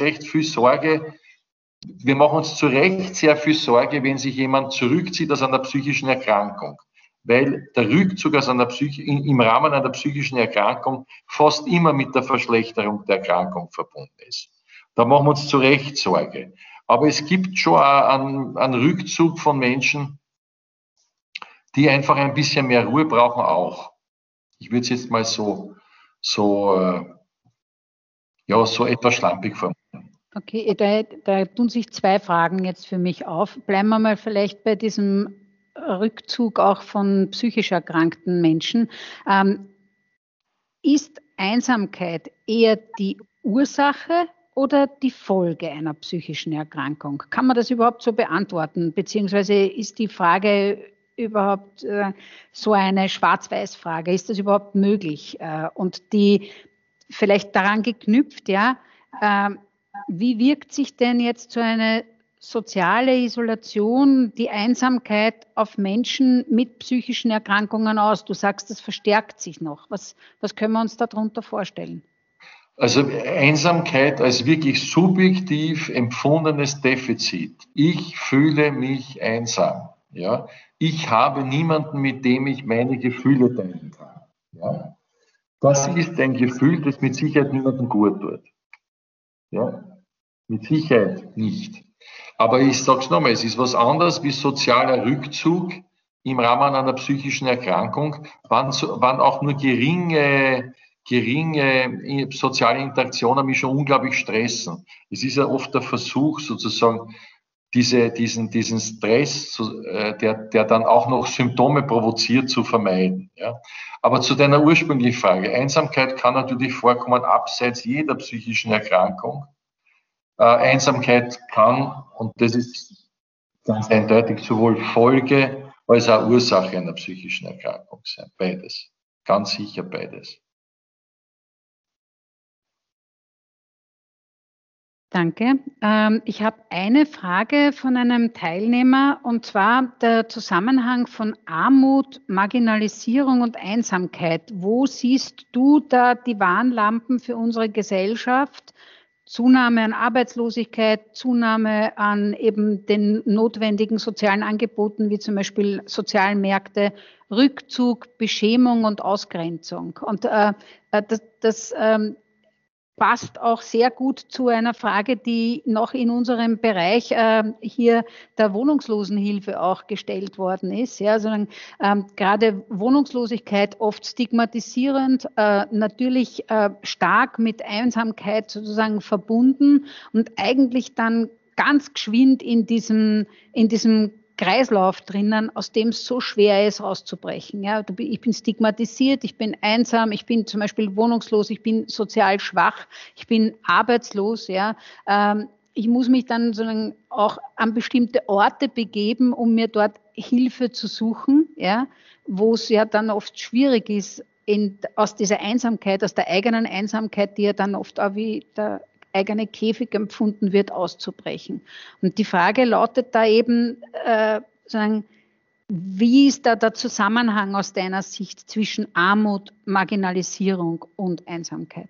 zu Recht sehr viel Sorge, wenn sich jemand zurückzieht aus einer psychischen Erkrankung. Weil der Rückzug im Rahmen einer psychischen Erkrankung fast immer mit der Verschlechterung der Erkrankung verbunden ist. Da machen wir uns zu Recht Sorge. Aber es gibt schon einen Rückzug von Menschen, die einfach ein bisschen mehr Ruhe brauchen auch. Ich würde es jetzt mal so etwas schlampig formulieren. Okay, da tun sich zwei Fragen jetzt für mich auf. Bleiben wir mal vielleicht bei diesem Rückzug auch von psychisch erkrankten Menschen. Ist Einsamkeit eher die Ursache oder die Folge einer psychischen Erkrankung? Kann man das überhaupt so beantworten? Beziehungsweise ist die Frage überhaupt so eine Schwarz-Weiß-Frage? Ist das überhaupt möglich? Und die vielleicht daran geknüpft, ja, wie wirkt sich denn jetzt so eine soziale Isolation, die Einsamkeit auf Menschen mit psychischen Erkrankungen aus? Du sagst, das verstärkt sich noch. Was können wir uns darunter vorstellen? Also Einsamkeit als wirklich subjektiv empfundenes Defizit. Ich fühle mich einsam. Ja? Ich habe niemanden, mit dem ich meine Gefühle teilen kann. Ja? Das ist ein Gefühl, das mit Sicherheit niemandem gut tut. Ja? Mit Sicherheit nicht. Aber ich sage es nochmal, es ist was anderes wie sozialer Rückzug im Rahmen einer psychischen Erkrankung, wann auch nur geringe soziale Interaktionen mich schon unglaublich stressen. Es ist ja oft der Versuch, sozusagen diesen Stress, der dann auch noch Symptome provoziert, zu vermeiden. Ja. Aber zu deiner ursprünglichen Frage, Einsamkeit kann natürlich vorkommen abseits jeder psychischen Erkrankung. Einsamkeit kann, und das ist ganz eindeutig, sowohl Folge als auch Ursache einer psychischen Erkrankung sein. Beides. Ganz sicher beides. Danke. Ich habe eine Frage von einem Teilnehmer, und zwar der Zusammenhang von Armut, Marginalisierung und Einsamkeit. Wo siehst du da die Warnlampen für unsere Gesellschaft? Zunahme an Arbeitslosigkeit, Zunahme an eben den notwendigen sozialen Angeboten, wie zum Beispiel Sozialmärkte, Rückzug, Beschämung und Ausgrenzung. Und das passt auch sehr gut zu einer Frage, die noch in unserem Bereich hier der Wohnungslosenhilfe auch gestellt worden ist. Ja, also, gerade Wohnungslosigkeit oft stigmatisierend, natürlich stark mit Einsamkeit sozusagen verbunden und eigentlich dann ganz geschwind in diesem Kreislauf drinnen, aus dem es so schwer ist, rauszubrechen. Ja, ich bin stigmatisiert, ich bin einsam, ich bin zum Beispiel wohnungslos, ich bin sozial schwach, ich bin arbeitslos. Ja, ich muss mich dann sozusagen auch an bestimmte Orte begeben, um mir dort Hilfe zu suchen, ja, wo es ja dann oft schwierig ist, aus dieser Einsamkeit, aus der eigenen Einsamkeit, die ja dann oft auch wie der eigene Käfig empfunden wird, auszubrechen. Und die Frage lautet da eben, wie ist da der Zusammenhang aus deiner Sicht zwischen Armut, Marginalisierung und Einsamkeit?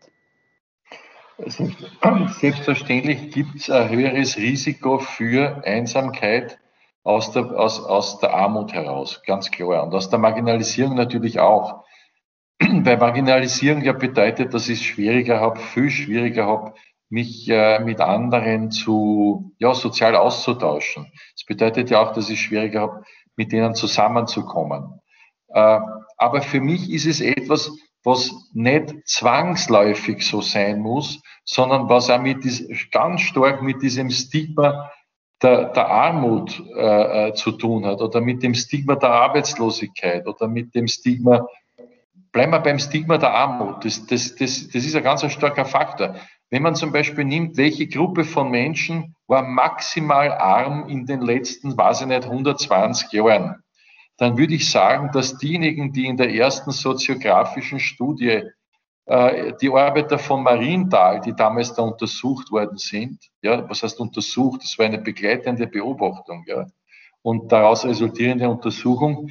Selbstverständlich gibt es ein höheres Risiko für Einsamkeit aus der Armut heraus, ganz klar. Und aus der Marginalisierung natürlich auch. Weil Marginalisierung ja bedeutet, dass ich es schwieriger habe, viel schwieriger habe, mich mit anderen sozial auszutauschen. Das bedeutet ja auch, dass ich es schwieriger habe, mit denen zusammenzukommen. Aber für mich ist es etwas, was nicht zwangsläufig so sein muss, sondern was auch ganz stark mit diesem Stigma der Armut zu tun hat oder mit dem Stigma der Arbeitslosigkeit oder mit dem Stigma. Bleiben wir beim Stigma der Armut. Das ist ein ganz starker Faktor. Wenn man zum Beispiel nimmt, welche Gruppe von Menschen war maximal arm in den letzten, 120 Jahren, dann würde ich sagen, dass diejenigen, die in der ersten soziografischen Studie, die Arbeiter von Marienthal, die damals da untersucht worden sind, ja, was heißt untersucht? Das war eine begleitende Beobachtung, ja, und daraus resultierende Untersuchung.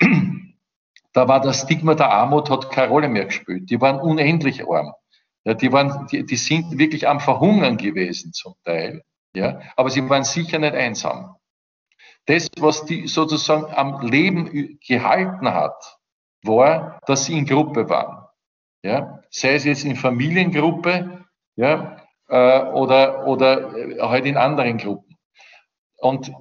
Da war das Stigma der Armut, hat keine Rolle mehr gespielt. Die waren unendlich arm. Ja, die sind wirklich am Verhungern gewesen zum Teil. Ja, aber sie waren sicher nicht einsam. Das, was die sozusagen am Leben gehalten hat, war, dass sie in Gruppe waren. Ja, sei es jetzt in Familiengruppe, ja, oder halt in anderen Gruppen. Und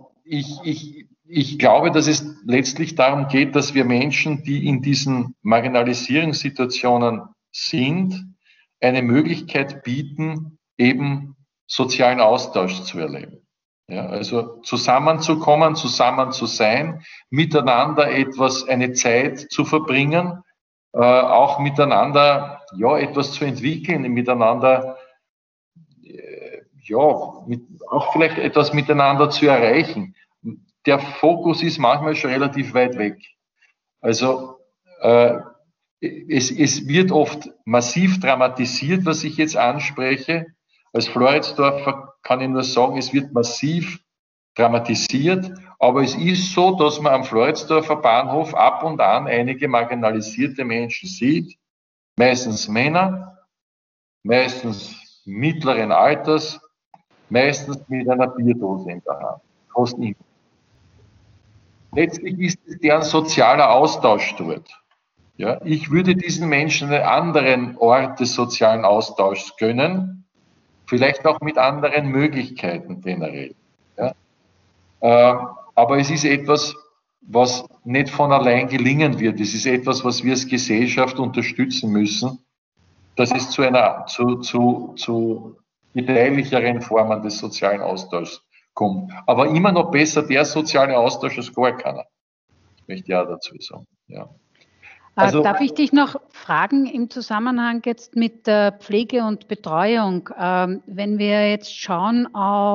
ich glaube, dass es letztlich darum geht, dass wir Menschen, die in diesen Marginalisierungssituationen sind, eine Möglichkeit bieten, eben sozialen Austausch zu erleben. Ja, also zusammenzukommen, zusammen zu sein, miteinander eine Zeit zu verbringen, auch miteinander, ja, etwas zu entwickeln, miteinander, auch vielleicht etwas miteinander zu erreichen. Der Fokus ist manchmal schon relativ weit weg. Also es wird oft massiv dramatisiert, was ich jetzt anspreche. Als Floridsdorfer kann ich nur sagen, es wird massiv dramatisiert, aber es ist so, dass man am Floridsdorfer Bahnhof ab und an einige marginalisierte Menschen sieht, meistens Männer, meistens mittleren Alters, meistens mit einer Bierdose in der Hand. Fast immer. Letztlich ist es deren sozialer Austausch dort. Ja, ich würde diesen Menschen einen anderen Ort des sozialen Austauschs gönnen, vielleicht auch mit anderen Möglichkeiten generell. Ja. Aber es ist etwas, was nicht von allein gelingen wird. Es ist etwas, was wir als Gesellschaft unterstützen müssen, dass es zu gedeihlicheren Formen des sozialen Austauschs kommt. Aber immer noch besser der soziale Austausch als gar keiner. Das möchte ich auch dazu sagen. Ja. Also, Darf ich dich noch fragen im Zusammenhang jetzt mit der Pflege und Betreuung? Wenn wir jetzt schauen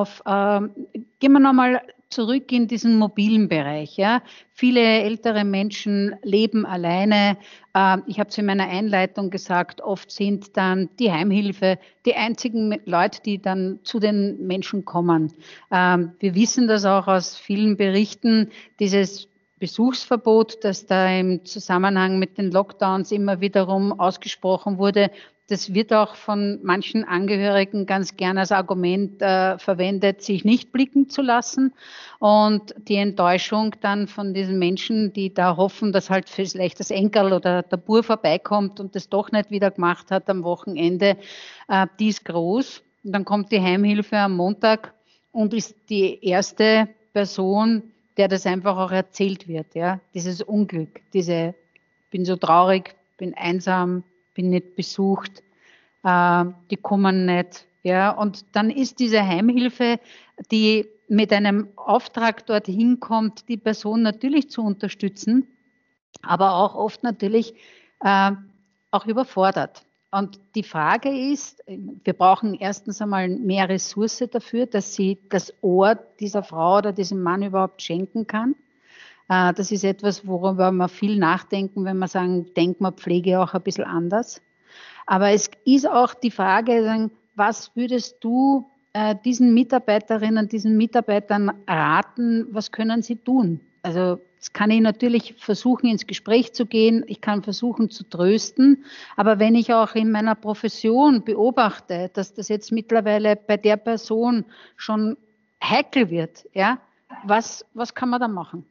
gehen wir nochmal zurück in diesen mobilen Bereich. Ja? Viele ältere Menschen leben alleine. Ich habe es in meiner Einleitung gesagt, oft sind dann die Heimhilfe die einzigen Leute, die dann zu den Menschen kommen. Wir wissen das auch aus vielen Berichten, dieses Besuchsverbot, das da im Zusammenhang mit den Lockdowns immer wiederum ausgesprochen wurde, das wird auch von manchen Angehörigen ganz gern als Argument verwendet, sich nicht blicken zu lassen. Und die Enttäuschung dann von diesen Menschen, die da hoffen, dass halt vielleicht das Enkel oder der Bub vorbeikommt und das doch nicht wieder gemacht hat am Wochenende, die ist groß. Und dann kommt die Heimhilfe am Montag und ist die erste Person, der das einfach auch erzählt wird, ja, dieses Unglück, bin so traurig, bin einsam, bin nicht besucht, die kommen nicht, ja, und dann ist diese Heimhilfe, die mit einem Auftrag dorthin kommt, die Person natürlich zu unterstützen, aber auch oft natürlich auch überfordert. Und die Frage ist, wir brauchen erstens einmal mehr Ressource dafür, dass sie das Ohr dieser Frau oder diesem Mann überhaupt schenken kann. Das ist etwas, worüber wir viel nachdenken, wenn wir sagen, denken wir Pflege auch ein bisschen anders. Aber es ist auch die Frage, was würdest du diesen Mitarbeiterinnen, diesen Mitarbeitern raten, was können sie tun? Also jetzt kann ich natürlich versuchen, ins Gespräch zu gehen, ich kann versuchen zu trösten, aber wenn ich auch in meiner Profession beobachte, dass das jetzt mittlerweile bei der Person schon heikel wird, ja, was kann man da machen?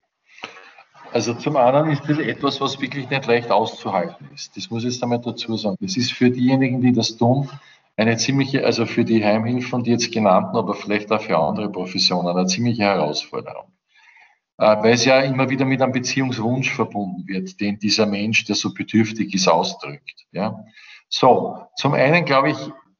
Also zum einen ist das etwas, was wirklich nicht leicht auszuhalten ist. Das muss ich jetzt einmal dazu sagen. Das ist für diejenigen, die das tun, eine ziemliche, also für die Heimhilfen, die jetzt genannten, aber vielleicht auch für andere Professionen, eine ziemliche Herausforderung. Weil es ja immer wieder mit einem Beziehungswunsch verbunden wird, den dieser Mensch, der so bedürftig ist, ausdrückt. Ja? So, zum einen glaube ich,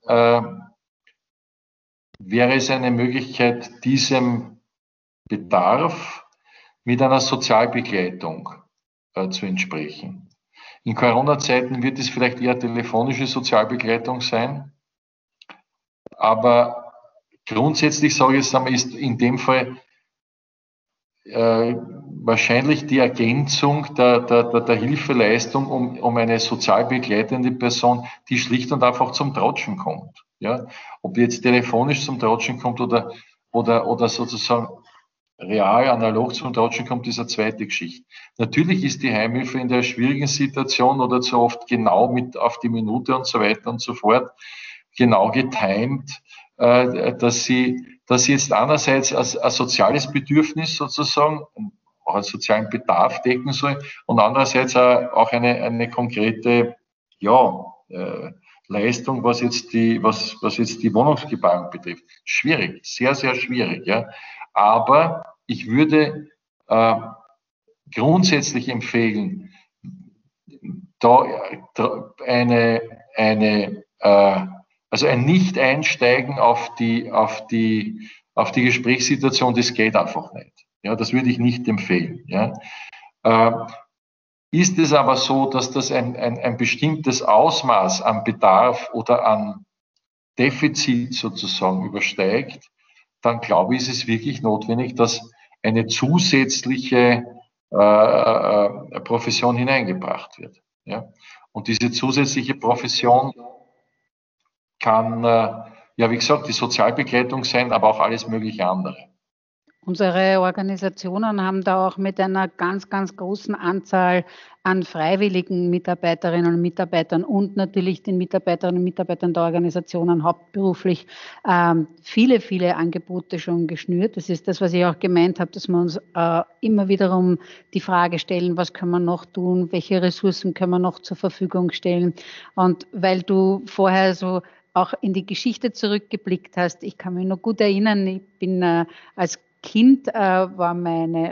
wäre es eine Möglichkeit, diesem Bedarf mit einer Sozialbegleitung zu entsprechen. In Corona-Zeiten wird es vielleicht eher telefonische Sozialbegleitung sein, aber grundsätzlich sage ich es ist in dem Fall wahrscheinlich die Ergänzung der Hilfeleistung um eine sozial begleitende Person, die schlicht und einfach zum Tratschen kommt. Ja? Ob die jetzt telefonisch zum Tratschen kommt oder sozusagen real, analog zum Tratschen kommt, ist eine zweite Geschichte. Natürlich ist die Heimhilfe in der schwierigen Situation oder zu oft genau mit auf die Minute und so weiter und so fort genau getimt, dass sie jetzt einerseits ein soziales Bedürfnis sozusagen, auch einen sozialen Bedarf decken soll und andererseits auch eine konkrete, Leistung, was jetzt die Wohnungsgebarung betrifft. Schwierig, sehr, sehr schwierig, ja. Aber ich würde grundsätzlich empfehlen, da also ein Nicht-Einsteigen auf die Gesprächssituation, das geht einfach nicht. Ja, das würde ich nicht empfehlen. Ja. Ist es aber so, dass das ein bestimmtes Ausmaß an Bedarf oder an Defizit sozusagen übersteigt, dann glaube ich, ist es wirklich notwendig, dass eine zusätzliche Profession hineingebracht wird. Ja? Und diese zusätzliche Profession kann, wie gesagt, die Sozialbegleitung sein, aber auch alles mögliche andere. Unsere Organisationen haben da auch mit einer ganz, ganz großen Anzahl an freiwilligen Mitarbeiterinnen und Mitarbeitern und natürlich den Mitarbeiterinnen und Mitarbeitern der Organisationen hauptberuflich viele, viele Angebote schon geschnürt. Das ist das, was ich auch gemeint habe, dass wir uns immer wiederum die Frage stellen, was können wir noch tun, welche Ressourcen können wir noch zur Verfügung stellen. Und weil du vorher so auch in die Geschichte zurückgeblickt hast, ich kann mich noch gut erinnern, ich bin als Kind war meine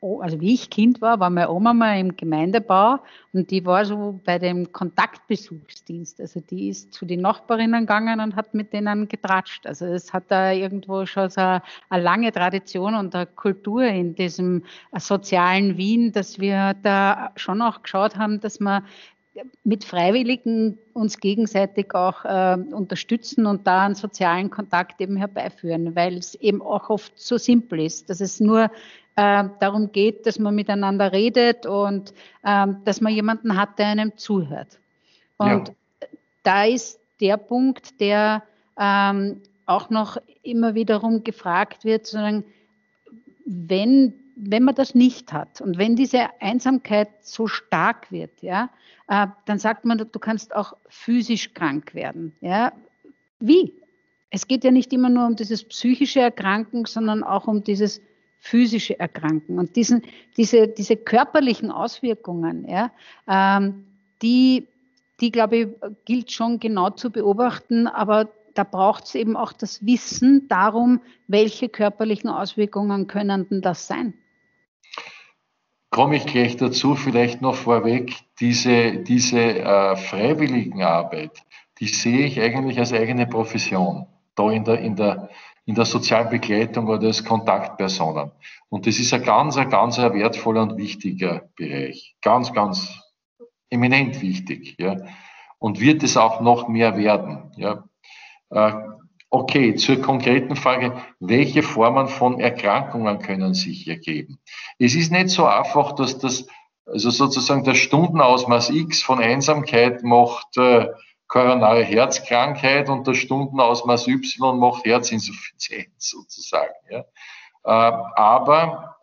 also wie ich Kind war meine Oma mal im Gemeindebau und die war so bei dem Kontaktbesuchsdienst. Also die ist zu den Nachbarinnen gegangen und hat mit denen getratscht. Also es hat da irgendwo schon so eine lange Tradition und eine Kultur in diesem sozialen Wien, dass wir da schon auch geschaut haben, dass wir mit Freiwilligen uns gegenseitig auch unterstützen und da einen sozialen Kontakt eben herbeiführen, weil es eben auch oft so simpel ist, dass es nur darum geht, dass man miteinander redet und dass man jemanden hat, der einem zuhört. Und ja, da ist der Punkt, der auch noch immer wiederum gefragt wird, sondern wenn man das nicht hat und wenn diese Einsamkeit so stark wird, ja, dann sagt man, du kannst auch physisch krank werden. Ja. Wie? Es geht ja nicht immer nur um dieses psychische Erkranken, sondern auch um dieses physische Erkranken. Und diese körperlichen Auswirkungen, ja, die, glaube ich, gilt schon genau zu beobachten, aber da braucht es eben auch das Wissen darum, welche körperlichen Auswirkungen können denn das sein? Komme ich gleich dazu, vielleicht noch vorweg, diese Freiwilligenarbeit, die sehe ich eigentlich als eigene Profession, da in der sozialen Begleitung oder als Kontaktpersonen. Und das ist ein ganz wertvoller und wichtiger Bereich. Ganz, ganz eminent wichtig, ja. Und wird es auch noch mehr werden, ja. Okay, zur konkreten Frage, welche Formen von Erkrankungen können sich ergeben? Es ist nicht so einfach, dass also sozusagen das Stundenausmaß X von Einsamkeit macht koronare Herzkrankheit und das Stundenausmaß Y macht Herzinsuffizienz sozusagen. Ja. Aber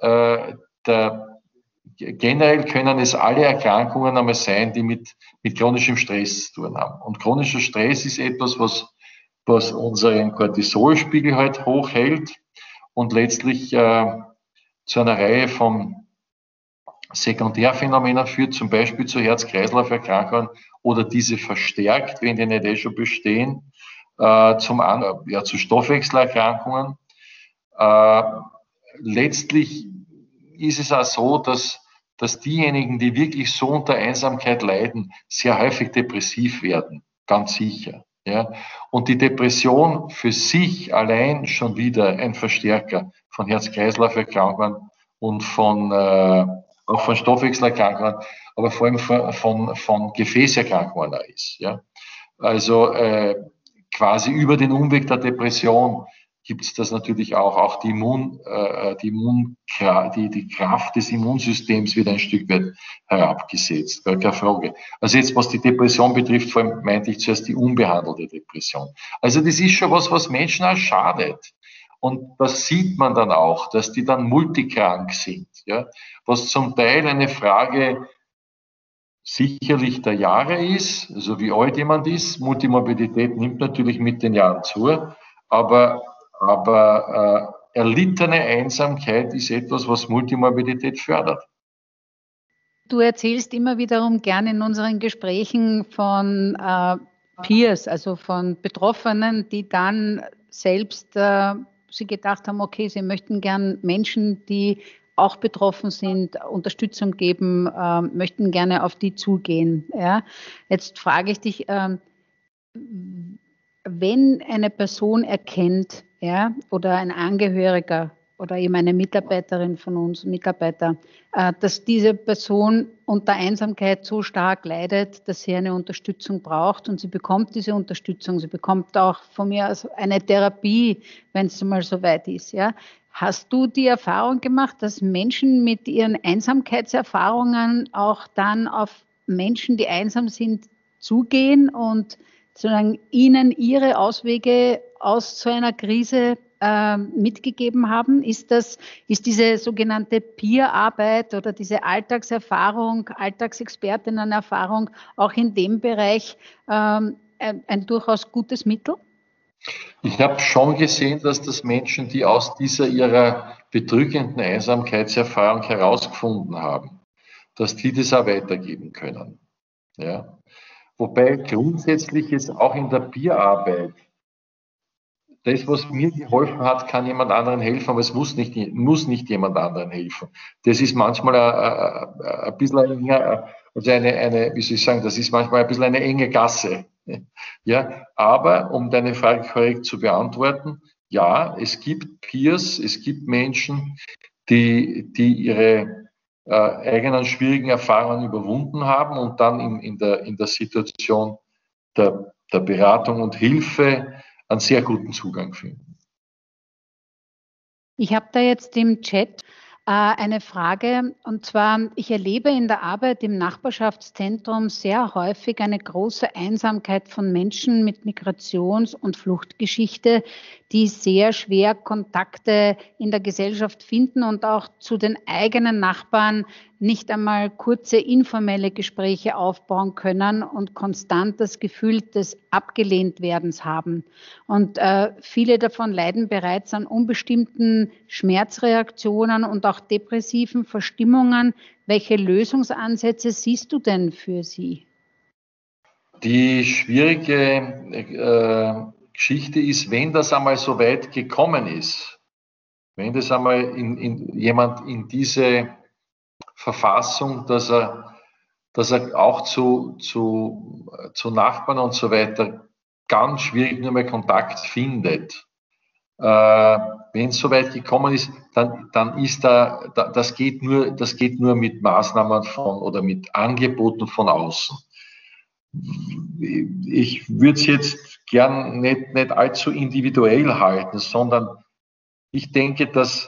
generell können es alle Erkrankungen einmal sein, die mit chronischem Stress zu tun haben. Und chronischer Stress ist etwas, was unseren Cortisolspiegel halt hochhält und letztlich zu einer Reihe von Sekundärphänomenen führt, zum Beispiel zu Herz-Kreislauf-Erkrankungen oder diese verstärkt, wenn die nicht schon bestehen, zu Stoffwechselerkrankungen. Letztlich ist es auch so, dass diejenigen, die wirklich so unter Einsamkeit leiden, sehr häufig depressiv werden, ganz sicher. Ja. Und die Depression für sich allein schon wieder ein Verstärker von Herz-Kreislauf-Erkrankungen und auch von Stoffwechselerkrankungen, aber vor allem von Gefäßerkrankungen ist. Ja. Also quasi über den Umweg der Depression gibt es das natürlich auch die Kraft des Immunsystems wird ein Stück weit herabgesetzt, keine Frage. Also jetzt, was die Depression betrifft, vor allem meinte ich zuerst die unbehandelte Depression. Also das ist schon was Menschen auch schadet. Und das sieht man dann auch, dass die dann multikrank sind, ja, was zum Teil eine Frage sicherlich der Jahre ist, also wie alt jemand ist. Multimorbidität nimmt natürlich mit den Jahren zu, aber erlittene Einsamkeit ist etwas, was Multimorbidität fördert. Du erzählst immer wiederum gerne in unseren Gesprächen von Peers, also von Betroffenen, die dann selbst sie gedacht haben, okay, sie möchten gern Menschen, die auch betroffen sind, Unterstützung geben, möchten gerne auf die zugehen. Ja? Jetzt frage ich dich, wenn eine Person erkennt, ja, oder ein Angehöriger oder eben eine Mitarbeiterin von uns, Mitarbeiter, dass diese Person unter Einsamkeit so stark leidet, dass sie eine Unterstützung braucht und sie bekommt diese Unterstützung, sie bekommt auch von mir aus eine Therapie, wenn es mal so weit ist. Ja. Hast du die Erfahrung gemacht, dass Menschen mit ihren Einsamkeitserfahrungen auch dann auf Menschen, die einsam sind, zugehen und sozusagen ihnen ihre Auswege aus so einer Krise mitgegeben haben? Ist diese sogenannte Peer-Arbeit oder diese Alltagserfahrung, Alltagsexpertinnenerfahrung auch in dem Bereich ein durchaus gutes Mittel? Ich habe schon gesehen, dass das Menschen, die aus ihrer bedrückenden Einsamkeitserfahrung herausgefunden haben, dass die das auch weitergeben können. Ja. Wobei grundsätzlich es auch in der Peer-Arbeit das, was mir geholfen hat, kann jemand anderen helfen, aber es muss nicht jemand anderen helfen. Das ist manchmal ein bisschen wie soll ich sagen, das ist manchmal ein bisschen eine enge Gasse. Ja, aber um deine Frage korrekt zu beantworten, ja, es gibt Peers, es gibt Menschen, die ihre eigenen schwierigen Erfahrungen überwunden haben und dann in der Situation der Beratung und Hilfe einen sehr guten Zugang finden. Ich habe da jetzt im Chat eine Frage, und zwar, ich erlebe in der Arbeit im Nachbarschaftszentrum sehr häufig eine große Einsamkeit von Menschen mit Migrations- und Fluchtgeschichte, die sehr schwer Kontakte in der Gesellschaft finden und auch zu den eigenen Nachbarn nicht einmal kurze informelle Gespräche aufbauen können und konstant das Gefühl des Abgelehntwerdens haben. Und viele davon leiden bereits an unbestimmten Schmerzreaktionen und auch depressiven Verstimmungen. Welche Lösungsansätze siehst du denn für sie? Die schwierige Geschichte ist, wenn das einmal so weit gekommen ist, wenn das einmal jemand in diese Verfassung, dass er auch zu Nachbarn und so weiter ganz schwierig nur mehr Kontakt findet. Wenn es so weit gekommen ist, dann ist das geht nur mit Maßnahmen oder mit Angeboten von außen. Ich würde es jetzt gern nicht allzu individuell halten, sondern ich denke,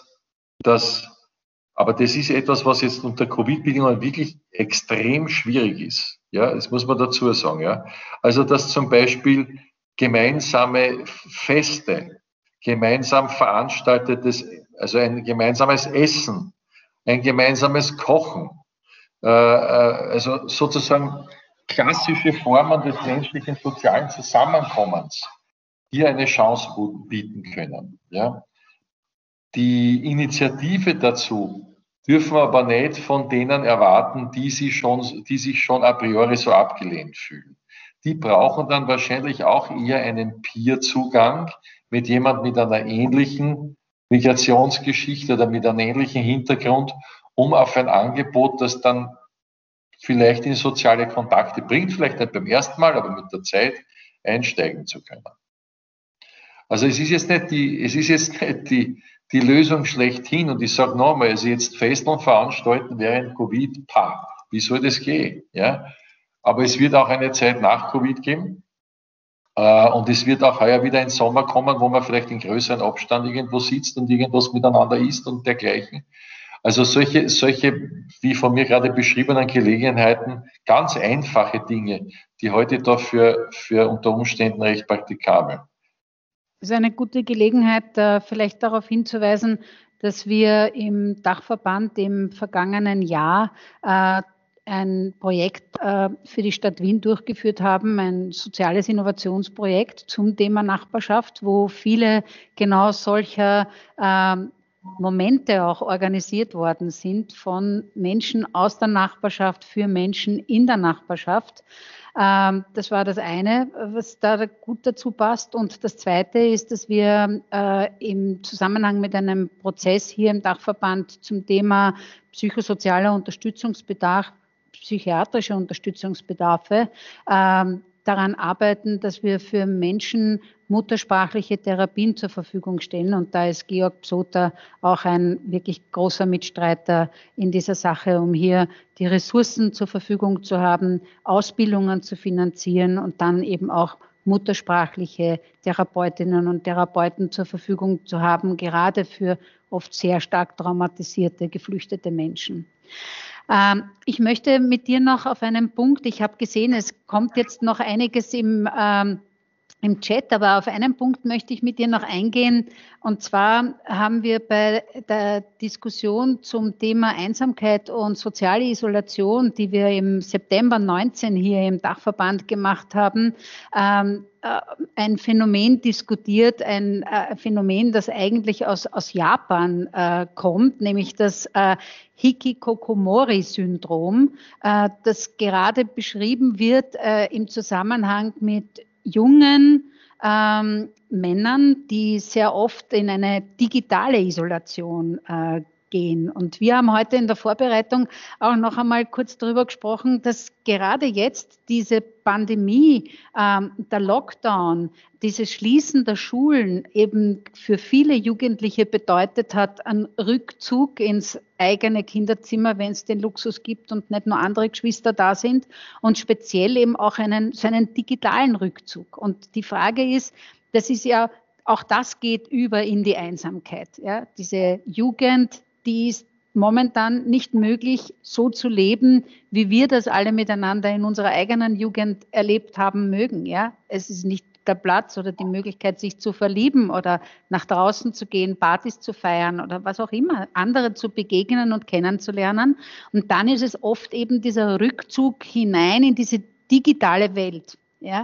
aber das ist etwas, was jetzt unter Covid-Bedingungen wirklich extrem schwierig ist. Ja, das muss man dazu sagen. Ja, also dass zum Beispiel gemeinsame Feste, gemeinsam veranstaltetes, also ein gemeinsames Essen, ein gemeinsames Kochen, also sozusagen klassische Formen des menschlichen sozialen Zusammenkommens hier eine Chance bieten können. Ja. Die Initiative dazu dürfen wir aber nicht von denen erwarten, die sich schon a priori so abgelehnt fühlen. Die brauchen dann wahrscheinlich auch eher einen Peer-Zugang mit jemand mit einer ähnlichen Migrationsgeschichte oder mit einem ähnlichen Hintergrund, um auf ein Angebot, das dann vielleicht in soziale Kontakte bringt, vielleicht nicht beim ersten Mal, aber mit der Zeit einsteigen zu können. Also es ist jetzt nicht die Lösung schlechthin. Und ich sage nochmal, also jetzt Festeln veranstalten während Covid, wie soll das gehen? Ja? Aber es wird auch eine Zeit nach Covid geben. Und es wird auch heuer wieder ein Sommer kommen, wo man vielleicht in größeren Abstand irgendwo sitzt und irgendwas miteinander isst und dergleichen. Also solche, wie von mir gerade beschriebenen Gelegenheiten, ganz einfache Dinge, die heute da für unter Umständen recht praktikabel. Das ist eine gute Gelegenheit, vielleicht darauf hinzuweisen, dass wir im Dachverband im vergangenen Jahr ein Projekt für die Stadt Wien durchgeführt haben, ein soziales Innovationsprojekt zum Thema Nachbarschaft, wo viele genau solcher Momente auch organisiert worden sind von Menschen aus der Nachbarschaft für Menschen in der Nachbarschaft. Das war das eine, was da gut dazu passt. Und das zweite ist, dass wir im Zusammenhang mit einem Prozess hier im Dachverband zum Thema psychosozialer Unterstützungsbedarf, psychiatrische Unterstützungsbedarfe, daran arbeiten, dass wir für Menschen muttersprachliche Therapien zur Verfügung stellen. Und da ist Georg Psoter auch ein wirklich großer Mitstreiter in dieser Sache, um hier die Ressourcen zur Verfügung zu haben, Ausbildungen zu finanzieren und dann eben auch muttersprachliche Therapeutinnen und Therapeuten zur Verfügung zu haben, gerade für oft sehr stark traumatisierte, geflüchtete Menschen. Ich möchte mit dir noch auf einen Punkt, ich habe gesehen, es kommt jetzt noch einiges im Chat, aber auf einen Punkt möchte ich mit dir noch eingehen. Und zwar haben wir bei der Diskussion zum Thema Einsamkeit und soziale Isolation, die wir im September 19 hier im Dachverband gemacht haben, ein Phänomen diskutiert, ein Phänomen, das eigentlich aus Japan kommt, nämlich das Hikikokomori-Syndrom, das gerade beschrieben wird im Zusammenhang mit jungen Männern, die sehr oft in eine digitale Isolation gehen. Und wir haben heute in der Vorbereitung auch noch einmal kurz darüber gesprochen, dass gerade jetzt diese Pandemie, der Lockdown, dieses Schließen der Schulen eben für viele Jugendliche bedeutet hat, einen Rückzug ins eigene Kinderzimmer, wenn es den Luxus gibt und nicht nur andere Geschwister da sind, und speziell eben auch einen digitalen Rückzug. Und die Frage ist, das ist ja, auch das geht über in die Einsamkeit. Ja? Diese Jugend, die ist momentan nicht möglich, so zu leben, wie wir das alle miteinander in unserer eigenen Jugend erlebt haben mögen. Ja? Es ist nicht der Platz oder die Möglichkeit, sich zu verlieben oder nach draußen zu gehen, Partys zu feiern oder was auch immer, andere zu begegnen und kennenzulernen. Und dann ist es oft eben dieser Rückzug hinein in diese digitale Welt. Ja?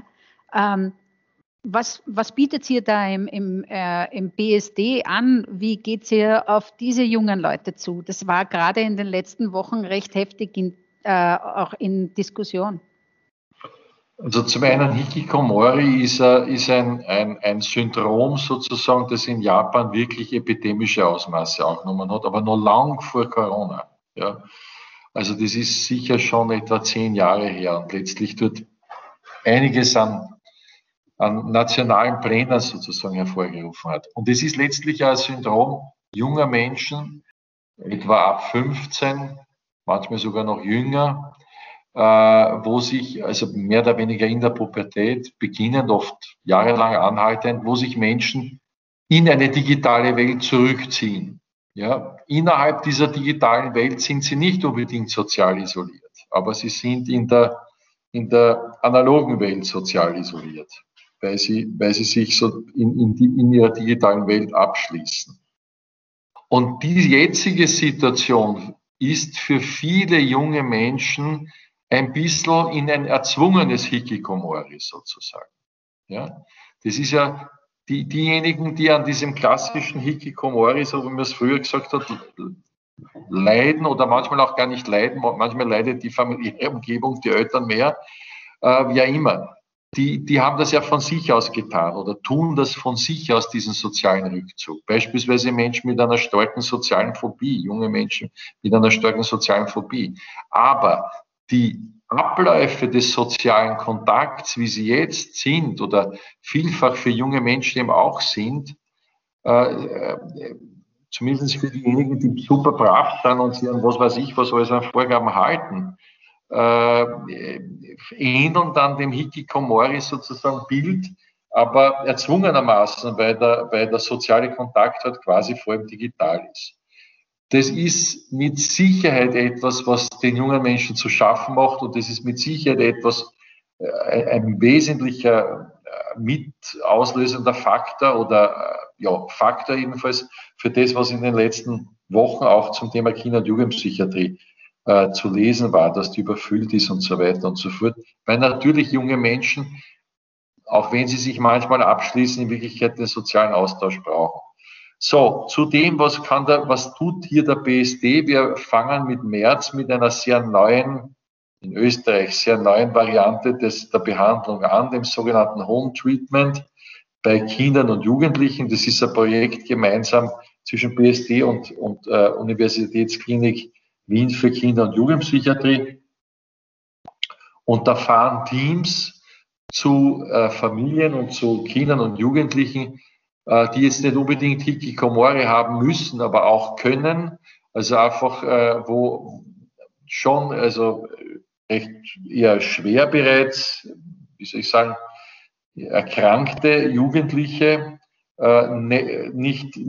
Was bietet ihr da im BSD an? Wie geht ihr auf diese jungen Leute zu? Das war gerade in den letzten Wochen recht heftig auch in Diskussion. Also zum einen Hikikomori ist ein Syndrom sozusagen, das in Japan wirklich epidemische Ausmaße auch genommen hat, aber noch lang vor Corona. Ja. Also das ist sicher schon etwa 10 Jahre her und letztlich dort einiges an nationalen Plänen sozusagen hervorgerufen hat. Und es ist letztlich ein Syndrom junger Menschen, etwa ab 15, manchmal sogar noch jünger, wo sich, also mehr oder weniger in der Pubertät, beginnend, oft jahrelang anhaltend, wo sich Menschen in eine digitale Welt zurückziehen. Ja, innerhalb dieser digitalen Welt sind sie nicht unbedingt sozial isoliert, aber sie sind in der analogen Welt sozial isoliert, weil sie sich so in ihrer digitalen Welt abschließen. Und die jetzige Situation ist für viele junge Menschen ein bisschen in ein erzwungenes Hikikomori sozusagen. Ja, das ist ja diejenigen, die an diesem klassischen Hikikomori, so wie man es früher gesagt hat, leiden oder manchmal auch gar nicht leiden, manchmal leidet die familiäre Umgebung, die Eltern mehr, wie auch immer. Die haben das ja von sich aus getan oder tun das von sich aus, diesen sozialen Rückzug. Beispielsweise Menschen mit einer starken sozialen Phobie, junge Menschen mit einer starken sozialen Phobie. Aber die Abläufe des sozialen Kontakts, wie sie jetzt sind oder vielfach für junge Menschen eben auch sind, zumindest für diejenigen, die super brav sind und sie an was weiß ich, was alles an Vorgaben halten, ähneln dann dem Hikikomori sozusagen Bild, aber erzwungenermaßen, weil der soziale Kontakt halt quasi vor allem digital ist. Das ist mit Sicherheit etwas, was den jungen Menschen zu schaffen macht, und das ist mit Sicherheit etwas, ein wesentlicher mit auslösender Faktor oder Faktor jedenfalls für das, was in den letzten Wochen auch zum Thema Kinder- und Jugendpsychiatrie zu lesen war, dass die überfüllt ist und so weiter und so fort. Weil natürlich junge Menschen, auch wenn sie sich manchmal abschließen, in Wirklichkeit den sozialen Austausch brauchen. So, zu dem, was tut hier der BSD? Wir fangen mit März mit einer sehr neuen, in Österreich sehr neuen Variante der Behandlung an, dem sogenannten Home Treatment bei Kindern und Jugendlichen. Das ist ein Projekt gemeinsam zwischen BSD und Universitätsklinik Wien für Kinder- und Jugendpsychiatrie. Und da fahren Teams zu Familien und zu Kindern und Jugendlichen, die jetzt nicht unbedingt Hikikomori haben müssen, aber auch können. Also einfach, wo schon, also recht eher schwer bereits, wie soll ich sagen, erkrankte Jugendliche nicht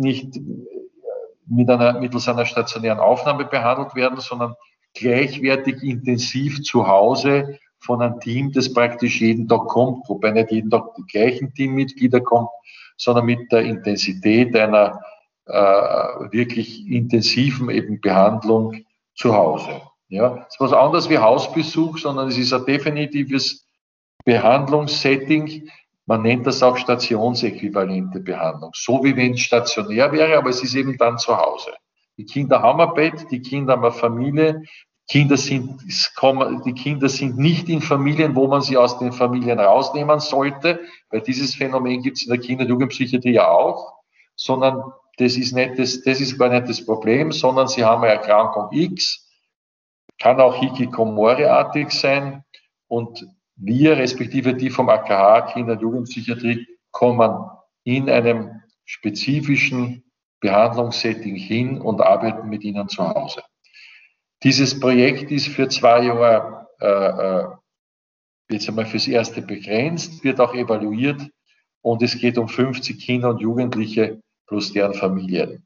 mittels einer stationären Aufnahme behandelt werden, sondern gleichwertig intensiv zu Hause von einem Team, das praktisch jeden Tag kommt, wobei nicht jeden Tag die gleichen Teammitglieder kommen, sondern mit der Intensität einer wirklich intensiven eben Behandlung zu Hause. Ja, es ist was anderes wie Hausbesuch, sondern es ist ein definitives Behandlungssetting. Man nennt das auch stationsäquivalente Behandlung. So wie wenn es stationär wäre, aber es ist eben dann zu Hause. Die Kinder haben ein Bett, die Kinder haben eine Familie, Die Kinder sind nicht in Familien, wo man sie aus den Familien rausnehmen sollte, weil dieses Phänomen gibt es in der Kinder- und Jugendpsychiatrie ja auch, sondern das ist gar nicht das Problem, sondern sie haben eine Erkrankung X, kann auch Hikikomori-artig sein, und wir, respektive die vom AKH, Kinder- und Jugendpsychiatrie, kommen in einem spezifischen Behandlungssetting hin und arbeiten mit ihnen zu Hause. Dieses Projekt ist für 2 Jahre jetzt einmal fürs Erste begrenzt, wird auch evaluiert, und es geht um 50 Kinder und Jugendliche plus deren Familien.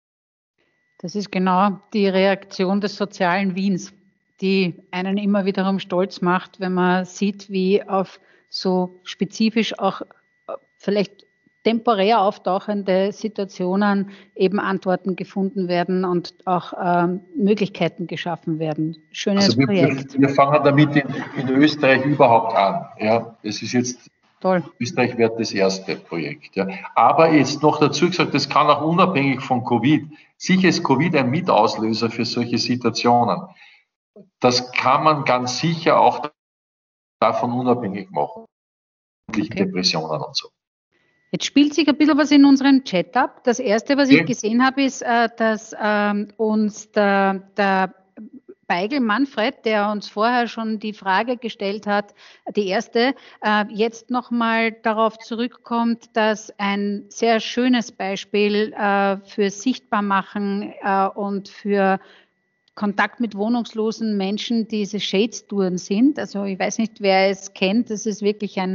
Das ist genau die Reaktion des sozialen Wiens, die einen immer wiederum stolz macht, wenn man sieht, wie auf so spezifisch auch vielleicht temporär auftauchende Situationen eben Antworten gefunden werden und auch Möglichkeiten geschaffen werden. Schönes Projekt. Wir fangen damit in Österreich überhaupt an. Ja, es ist jetzt toll. Österreich wird das erste Projekt. Ja. Aber jetzt noch dazu gesagt, das kann auch unabhängig von Covid. Sicher ist Covid ein Mitauslöser für solche Situationen. Das kann man ganz sicher auch davon unabhängig machen. Okay. Depressionen und so. Jetzt spielt sich ein bisschen was in unserem Chat ab. Das erste, was ich gesehen habe, ist, dass uns der Beigel Manfred, der uns vorher schon die Frage gestellt hat, die erste, jetzt nochmal darauf zurückkommt, dass ein sehr schönes Beispiel für Sichtbarmachen und für Kontakt mit wohnungslosen Menschen diese Shades-Touren sind. Also ich weiß nicht, wer es kennt, das ist wirklich ein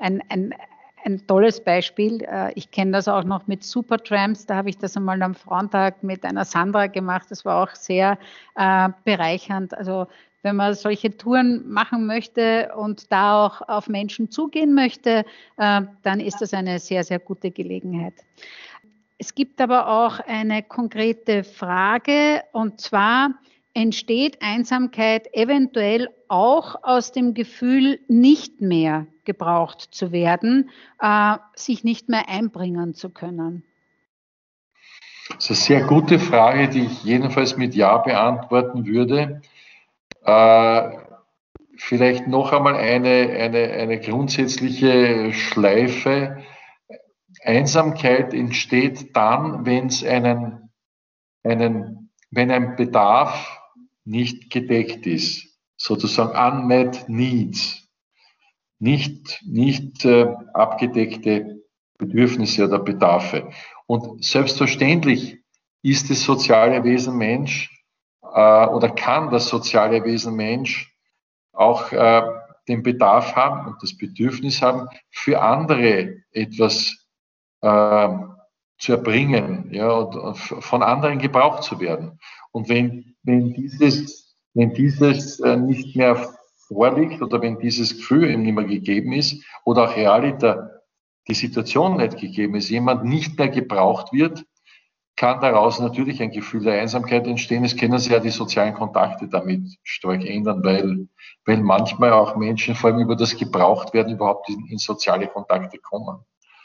tolles Beispiel. Ich kenne das auch noch mit Supertramps. Da habe ich das einmal am Frauentag mit einer Sandra gemacht. Das war auch sehr bereichernd. Also wenn man solche Touren machen möchte und da auch auf Menschen zugehen möchte, dann ist das eine sehr, sehr gute Gelegenheit. Es gibt aber auch eine konkrete Frage, und zwar: Entsteht Einsamkeit eventuell auch aus dem Gefühl, nicht mehr gebraucht zu werden, sich nicht mehr einbringen zu können? Das ist eine sehr gute Frage, die ich jedenfalls mit Ja beantworten würde. Vielleicht noch einmal eine grundsätzliche Schleife. Einsamkeit entsteht dann, wenn ein Bedarf nicht gedeckt ist, sozusagen unmet needs, nicht abgedeckte Bedürfnisse oder Bedarfe. Und selbstverständlich ist das soziale Wesen Mensch oder kann das soziale Wesen Mensch auch den Bedarf haben und das Bedürfnis haben, für andere etwas zu erbringen, ja, und von anderen gebraucht zu werden. Und wenn dieses nicht mehr vorliegt oder wenn dieses Gefühl eben nicht mehr gegeben ist oder auch realiter die Situation nicht gegeben ist, jemand nicht mehr gebraucht wird, kann daraus natürlich ein Gefühl der Einsamkeit entstehen. Es können sich ja die sozialen Kontakte damit stark ändern, weil manchmal auch Menschen vor allem über das Gebrauchtwerden überhaupt in soziale Kontakte kommen.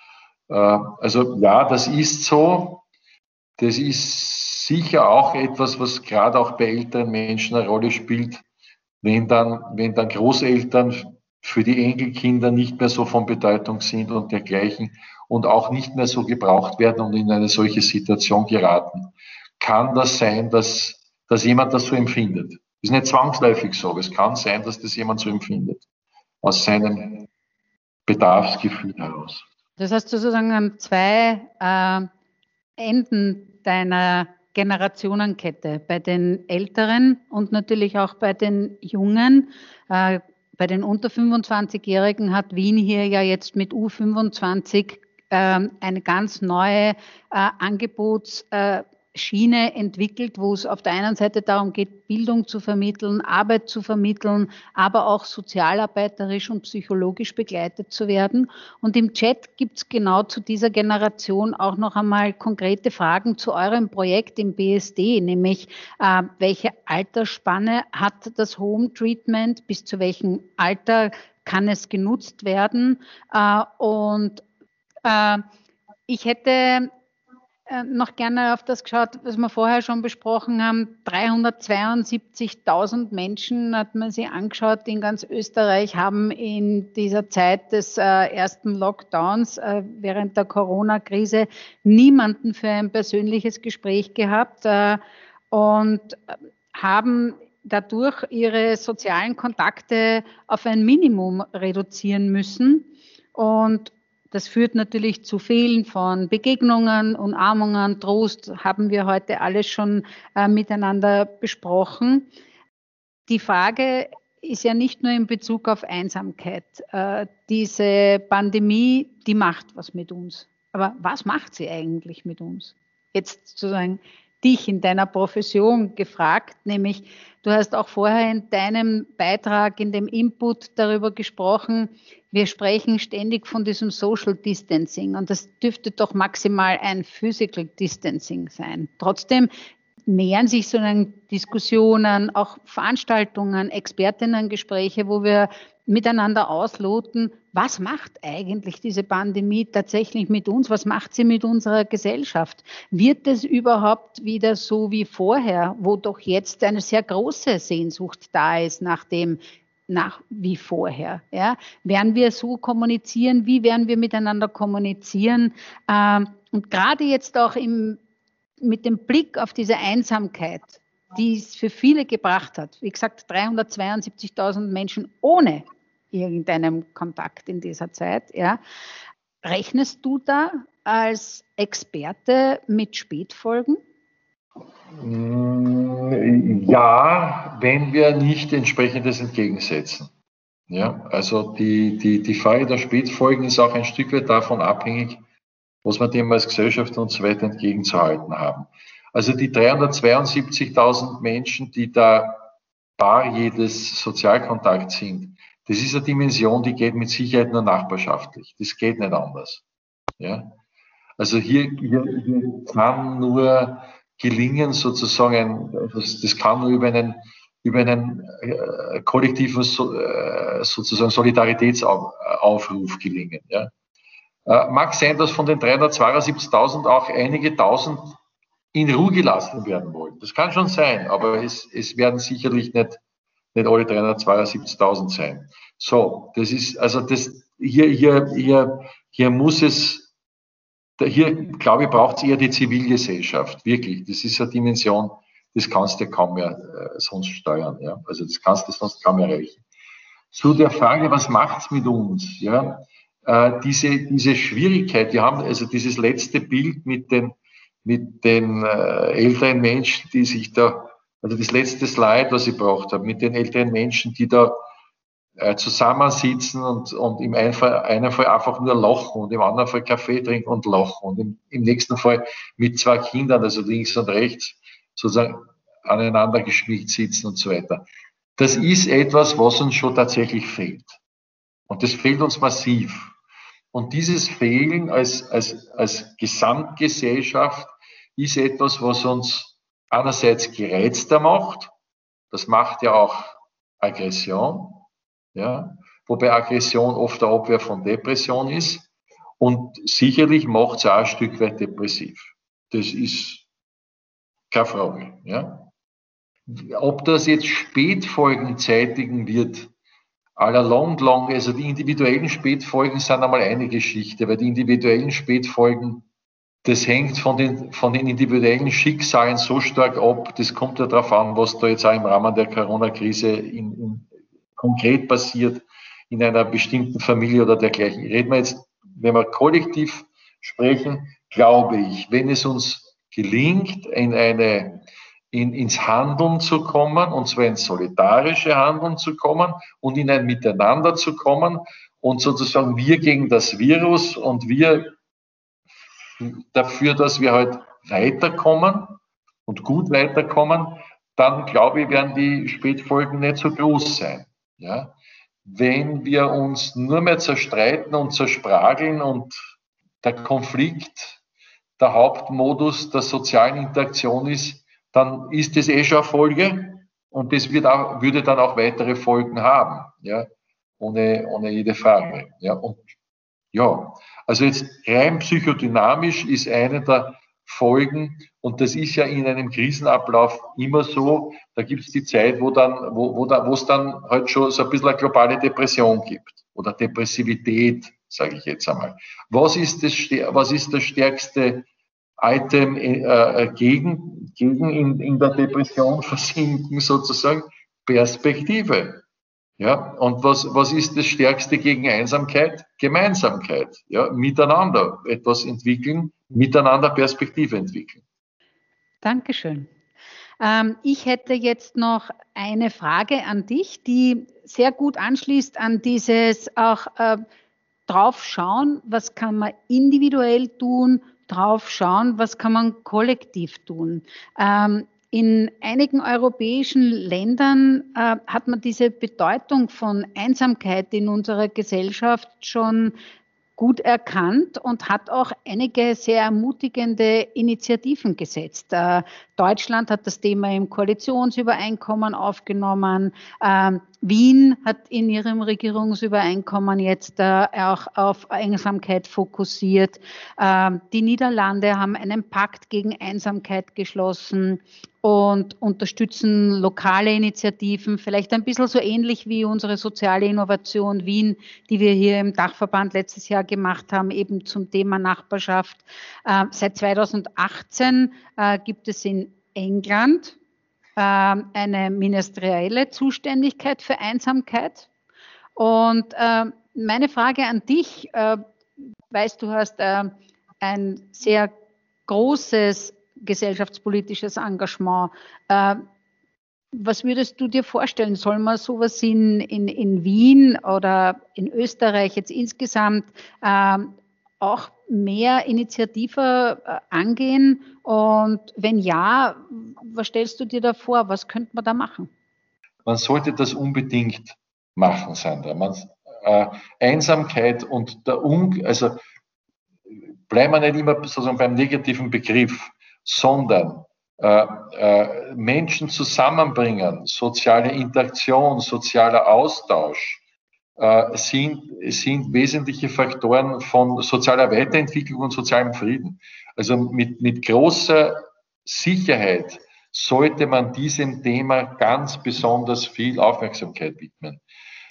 Also ja, das ist so. Das ist sicher auch etwas, was gerade auch bei älteren Menschen eine Rolle spielt, wenn dann Großeltern für die Enkelkinder nicht mehr so von Bedeutung sind und dergleichen und auch nicht mehr so gebraucht werden und in eine solche Situation geraten. Kann das sein, dass jemand das so empfindet? Ist nicht zwangsläufig so, aber es kann sein, dass das jemand so empfindet, aus seinem Bedarfsgefühl heraus. Das heißt sozusagen an 2 Enden deiner Generationenkette, bei den Älteren und natürlich auch bei den Jungen. Bei den unter 25-Jährigen hat Wien hier ja jetzt mit U25 eine ganz neue Angebotsschiene entwickelt, wo es auf der einen Seite darum geht, Bildung zu vermitteln, Arbeit zu vermitteln, aber auch sozialarbeiterisch und psychologisch begleitet zu werden. Und im Chat gibt es genau zu dieser Generation auch noch einmal konkrete Fragen zu eurem Projekt im BSD, nämlich welche Altersspanne hat das Home Treatment, bis zu welchem Alter kann es genutzt werden? Ich hätte noch gerne auf das geschaut, was wir vorher schon besprochen haben. 372.000 Menschen, hat man sich angeschaut, in ganz Österreich haben in dieser Zeit des ersten Lockdowns während der Corona-Krise niemanden für ein persönliches Gespräch gehabt und haben dadurch ihre sozialen Kontakte auf ein Minimum reduzieren müssen. Und das führt natürlich zu Fehlen von Begegnungen, Umarmungen, Trost, haben wir heute alles schon miteinander besprochen. Die Frage ist ja nicht nur in Bezug auf Einsamkeit. Diese Pandemie, die macht was mit uns. Aber was macht sie eigentlich mit uns? Jetzt sozusagen dich in deiner Profession gefragt, nämlich du hast auch vorher in deinem Beitrag, in dem Input darüber gesprochen, wir sprechen ständig von diesem Social Distancing und das dürfte doch maximal ein Physical Distancing sein. Trotzdem mehren sich so Diskussionen, auch Veranstaltungen, Expertinnengespräche, wo wir miteinander ausloten, was macht eigentlich diese Pandemie tatsächlich mit uns? Was macht sie mit unserer Gesellschaft? Wird es überhaupt wieder so wie vorher, wo doch jetzt eine sehr große Sehnsucht da ist nach wie vorher? Ja? Werden wir so kommunizieren? Wie werden wir miteinander kommunizieren? Und gerade jetzt auch mit dem Blick auf diese Einsamkeit, die es für viele gebracht hat. Wie gesagt, 372.000 Menschen ohne irgendeinem Kontakt in dieser Zeit. Ja. Rechnest du da als Experte mit Spätfolgen? Ja, wenn wir nicht entsprechendes entgegensetzen. Ja, also die Frage der Spätfolgen ist auch ein Stück weit davon abhängig, was wir dem als Gesellschaft und so weiter entgegenzuhalten haben. Also die 372.000 Menschen, die da Bar jedes Sozialkontakt sind, das ist eine Dimension, die geht mit Sicherheit nur nachbarschaftlich. Das geht nicht anders. Ja? Also hier kann nur gelingen, sozusagen, das kann nur über einen kollektiven sozusagen Solidaritätsaufruf gelingen. Ja? Mag sein, dass von den 372.000 auch einige Tausend in Ruhe gelassen werden wollen. Das kann schon sein, aber es werden sicherlich nicht alle 372.000 sein. So, das ist, also das, hier muss es, hier, glaube ich, braucht es eher die Zivilgesellschaft, wirklich. Das ist eine Dimension, das kannst du kaum mehr sonst steuern, ja. Also das kannst du sonst kaum erreichen. Zu der Frage, was macht's mit uns, ja. Diese Schwierigkeit, wir haben also dieses letzte Bild mit den älteren Menschen, die sich da, also das letzte Slide, was ich braucht habe, mit den älteren Menschen, die da zusammensitzen und im einen Fall einfach nur lachen und im anderen Fall Kaffee trinken und lachen und im nächsten Fall mit zwei Kindern, also links und rechts, sozusagen aneinander geschmiegt sitzen und so weiter. Das ist etwas, was uns schon tatsächlich fehlt. Und das fehlt uns massiv. Und dieses Fehlen als Gesamtgesellschaft ist etwas, was uns einerseits gereizter macht. Das macht ja auch Aggression, ja, wobei Aggression oft eine Abwehr von Depression ist. Und sicherlich macht es auch ein Stück weit depressiv. Das ist keine Frage. Ja. Ob das jetzt Spätfolgen zeitigen wird, long, also die individuellen Spätfolgen sind einmal eine Geschichte, weil die individuellen Spätfolgen, das hängt von den individuellen Schicksalen so stark ab, das kommt ja darauf an, was da jetzt auch im Rahmen der Corona-Krise konkret passiert in einer bestimmten Familie oder dergleichen. Reden wir jetzt, wenn wir kollektiv sprechen, glaube ich, wenn es uns gelingt, ins Handeln zu kommen, und zwar ins solidarische Handeln zu kommen und in ein Miteinander zu kommen und sozusagen wir gegen das Virus und wir dafür, dass wir halt weiterkommen und gut weiterkommen, dann glaube ich, werden die Spätfolgen nicht so groß sein. Ja? Wenn wir uns nur mehr zerstreiten und zersprageln und der Konflikt der Hauptmodus der sozialen Interaktion ist, dann ist das schon eine Folge und das würde dann auch weitere Folgen haben, ja, ohne jede Frage. Ja, und ja, also jetzt rein psychodynamisch ist eine der folgen. Und das ist ja in einem Krisenablauf immer so. Da gibt es die Zeit, wo es dann halt schon so ein bisschen eine globale Depression gibt oder Depressivität, sage ich jetzt einmal. Was ist das stärkste Item gegen in der Depression versinken sozusagen? Perspektive. Ja, und was ist das Stärkste gegen Einsamkeit? Gemeinsamkeit. Ja, miteinander etwas entwickeln, miteinander Perspektive entwickeln. Dankeschön. Ich hätte jetzt noch eine Frage an dich, die sehr gut anschließt an dieses auch drauf schauen, was kann man individuell tun, drauf schauen, was kann man kollektiv tun. In einigen europäischen Ländern hat man diese Bedeutung von Einsamkeit in unserer Gesellschaft schon gut erkannt und hat auch einige sehr ermutigende Initiativen gesetzt. Deutschland hat das Thema im Koalitionsübereinkommen aufgenommen. Wien hat in ihrem Regierungsübereinkommen jetzt auch auf Einsamkeit fokussiert. Die Niederlande haben einen Pakt gegen Einsamkeit geschlossen und unterstützen lokale Initiativen, vielleicht ein bisschen so ähnlich wie unsere soziale Innovation Wien, die wir hier im Dachverband letztes Jahr gemacht haben, eben zum Thema Nachbarschaft. Seit 2018 gibt es in England eine ministerielle Zuständigkeit für Einsamkeit. Und meine Frage an dich, weißt du, hast ein sehr großes gesellschaftspolitisches Engagement. Was würdest du dir vorstellen? Soll man sowas in Wien oder in Österreich jetzt insgesamt auch mehr Initiative angehen? Und wenn ja, was stellst du dir da vor? Was könnte man da machen? Man sollte das unbedingt machen, Sandra. Einsamkeit und also bleiben wir nicht immer sozusagen beim negativen Begriff, sondern Menschen zusammenbringen, soziale Interaktion, sozialer Austausch sind wesentliche Faktoren von sozialer Weiterentwicklung und sozialem Frieden. Also mit großer Sicherheit sollte man diesem Thema ganz besonders viel Aufmerksamkeit widmen.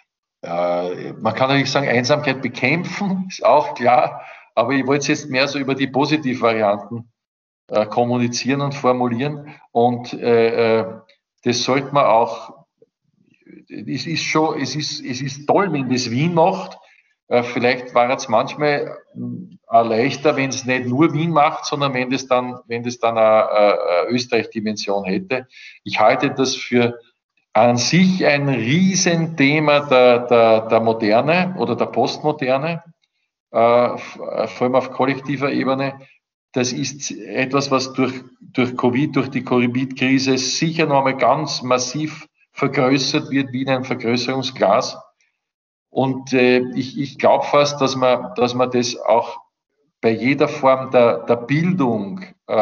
Man kann natürlich sagen, Einsamkeit bekämpfen, ist auch klar, aber ich wollte jetzt mehr so über die Positivvarianten kommunizieren und formulieren. Und das sollte man auch, es ist toll, wenn das Wien macht. Vielleicht war es manchmal leichter, wenn es nicht nur Wien macht, sondern wenn das dann eine Österreich-Dimension hätte. Ich halte das für an sich ein Riesenthema der Moderne oder der Postmoderne, vor allem auf kollektiver Ebene. Das ist etwas, was durch Covid, durch die Covid-Krise sicher noch einmal ganz massiv vergrößert wird, wie in einem Vergrößerungsglas. Und ich glaube fast, dass man das auch bei jeder Form der Bildung,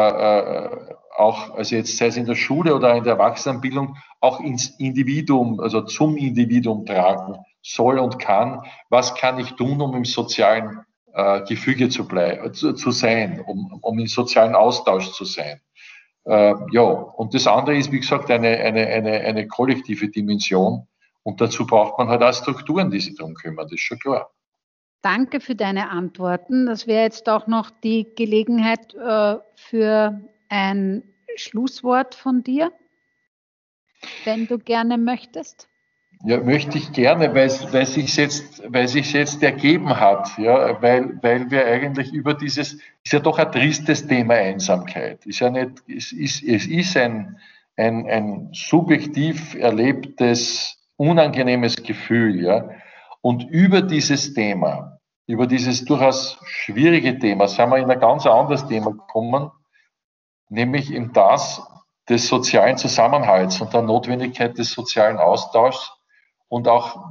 auch, also jetzt sei es in der Schule oder in der Erwachsenenbildung, auch ins Individuum, also zum Individuum tragen soll und kann. Was kann ich tun, um im sozialen Gefüge zu sein, um im sozialen Austausch zu sein? Ja, und das andere ist, wie gesagt, eine kollektive Dimension. Und dazu braucht man halt auch Strukturen, die sich darum kümmern, das ist schon klar. Danke für deine Antworten. Das wäre jetzt auch noch die Gelegenheit für ein Schlusswort von dir, wenn du gerne möchtest. Ja, möchte ich gerne, weil sich jetzt ergeben hat, ja, weil wir eigentlich über dieses, ist ja doch ein tristes Thema Einsamkeit. Ist ja nicht, es ist ein subjektiv erlebtes, unangenehmes Gefühl, ja. Und über dieses Thema, über dieses durchaus schwierige Thema, sind wir in ein ganz anderes Thema gekommen, nämlich in das des sozialen Zusammenhalts und der Notwendigkeit des sozialen Austauschs und auch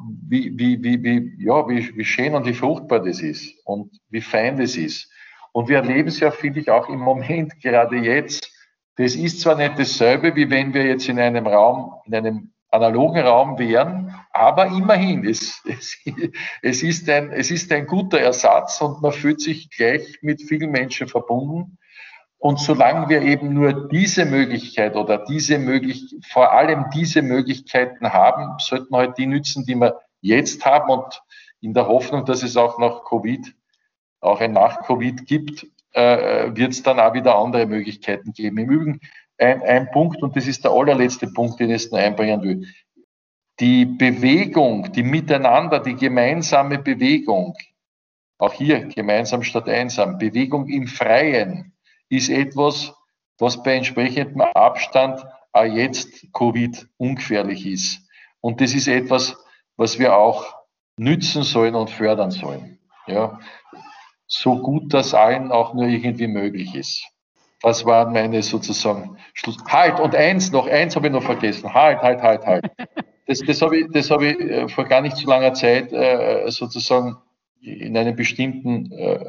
wie schön und wie fruchtbar das ist und wie fein das ist. Und wir erleben es ja, finde ich, auch im Moment, gerade jetzt. Das ist zwar nicht dasselbe, wie wenn wir jetzt in einem analogen Raum wären, aber immerhin, es ist ein guter Ersatz und man fühlt sich gleich mit vielen Menschen verbunden. Und solange wir eben nur diese Möglichkeit oder vor allem diese Möglichkeiten haben, sollten wir halt die nützen, die wir jetzt haben, und in der Hoffnung, dass es auch ein Nach-Covid gibt, wird es dann auch wieder andere Möglichkeiten geben. Im Übrigen ein Punkt, und das ist der allerletzte Punkt, den ich jetzt noch einbringen will. Die Bewegung, die Miteinander, die gemeinsame Bewegung, auch hier gemeinsam statt einsam, Bewegung im Freien, ist etwas, was bei entsprechendem Abstand auch jetzt Covid ungefährlich ist. Und das ist etwas, was wir auch nützen sollen und fördern sollen. Ja, so gut das allen auch nur irgendwie möglich ist. Das waren meine sozusagen Schluss. Halt, und eins habe ich noch vergessen. Halt. Das habe ich vor gar nicht so langer Zeit sozusagen in einer bestimmten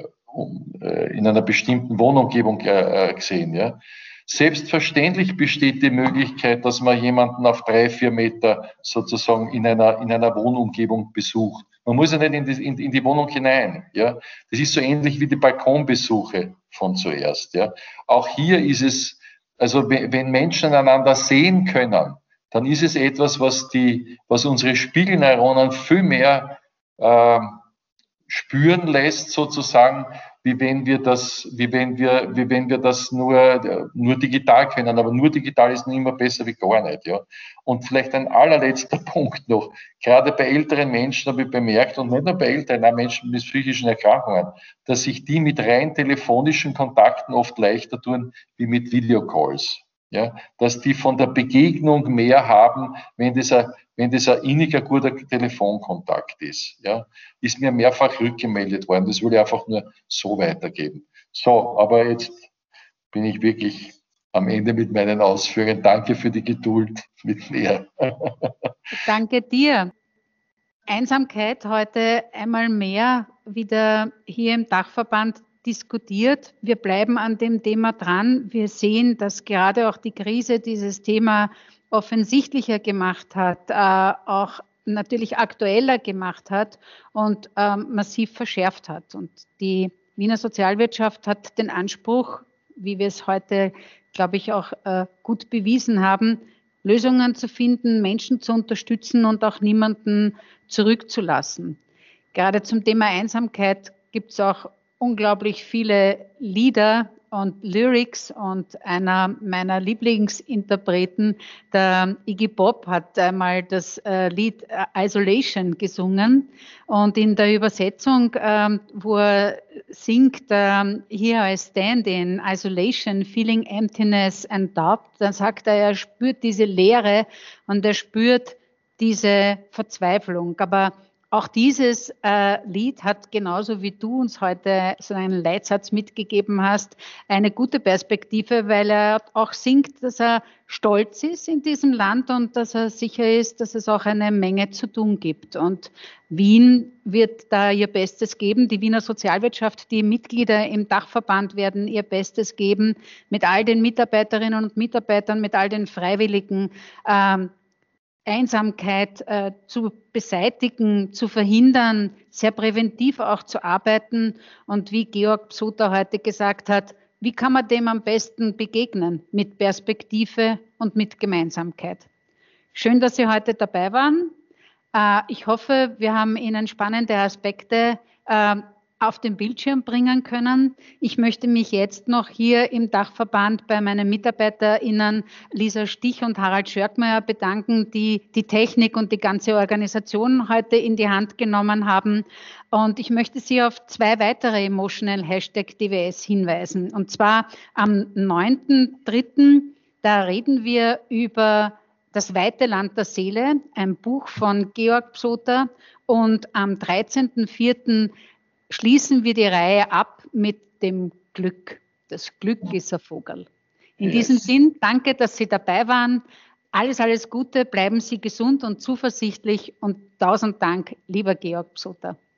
Wohnumgebung gesehen. Ja. Selbstverständlich besteht die Möglichkeit, dass man jemanden auf 3-4 Meter sozusagen in einer Wohnumgebung besucht. Man muss ja nicht in die Wohnung hinein. Ja. Das ist so ähnlich wie die Balkonbesuche von zuerst. Ja. Auch hier ist es, also wenn Menschen einander sehen können, dann ist es etwas, was unsere Spiegelneuronen viel mehr spüren lässt, sozusagen, wie wenn wir das nur digital können. Aber nur digital ist nicht immer besser wie gar nicht. Ja. Und vielleicht ein allerletzter Punkt noch. Gerade bei älteren Menschen habe ich bemerkt, und nicht nur bei älteren, auch Menschen mit psychischen Erkrankungen, dass sich die mit rein telefonischen Kontakten oft leichter tun wie mit Videocalls. Ja, dass die von der Begegnung mehr haben, wenn das ein inniger, guter Telefonkontakt ist. Ja, ist mir mehrfach rückgemeldet worden. Das will ich einfach nur so weitergeben. So, aber jetzt bin ich wirklich am Ende mit meinen Ausführungen. Danke für die Geduld mit mir. Danke dir. Einsamkeit heute einmal mehr wieder hier im Dachverband diskutiert. Wir bleiben an dem Thema dran. Wir sehen, dass gerade auch die Krise dieses Thema offensichtlicher gemacht hat, auch natürlich aktueller gemacht hat und massiv verschärft hat. Und die Wiener Sozialwirtschaft hat den Anspruch, wie wir es heute, glaube ich, auch gut bewiesen haben, Lösungen zu finden, Menschen zu unterstützen und auch niemanden zurückzulassen. Gerade zum Thema Einsamkeit gibt es auch unglaublich viele Lieder und Lyrics, und einer meiner Lieblingsinterpreten, der Iggy Pop, hat einmal das Lied Isolation gesungen, und in der Übersetzung, wo er singt, Here I stand in isolation, feeling emptiness and doubt, dann sagt er spürt diese Leere und er spürt diese Verzweiflung. Aber auch dieses Lied hat, genauso wie du uns heute so einen Leitsatz mitgegeben hast, eine gute Perspektive, weil er auch singt, dass er stolz ist in diesem Land und dass er sicher ist, dass es auch eine Menge zu tun gibt. Und Wien wird da ihr Bestes geben. Die Wiener Sozialwirtschaft, die Mitglieder im Dachverband werden ihr Bestes geben, mit all den Mitarbeiterinnen und Mitarbeitern, mit all den Freiwilligen, Einsamkeit zu beseitigen, zu verhindern, sehr präventiv auch zu arbeiten. Und wie Georg Psoter heute gesagt hat, wie kann man dem am besten begegnen? Mit Perspektive und mit Gemeinsamkeit. Schön, dass Sie heute dabei waren. Ich hoffe, wir haben Ihnen spannende Aspekte auf den Bildschirm bringen können. Ich möchte mich jetzt noch hier im Dachverband bei meinen MitarbeiterInnen Lisa Stich und Harald Schörgmeier bedanken, die die Technik und die ganze Organisation heute in die Hand genommen haben. Und ich möchte Sie auf 2 weitere Emotional #DWS hinweisen. Und zwar am 9.3., da reden wir über Das weite Land der Seele, ein Buch von Georg Psoter. Und am 13.4. schließen wir die Reihe ab mit dem Glück. Das Glück ist ein Vogel. In diesem Sinn, danke, dass Sie dabei waren. Alles Gute, bleiben Sie gesund und zuversichtlich, und 1000 Dank, lieber Georg Psoter.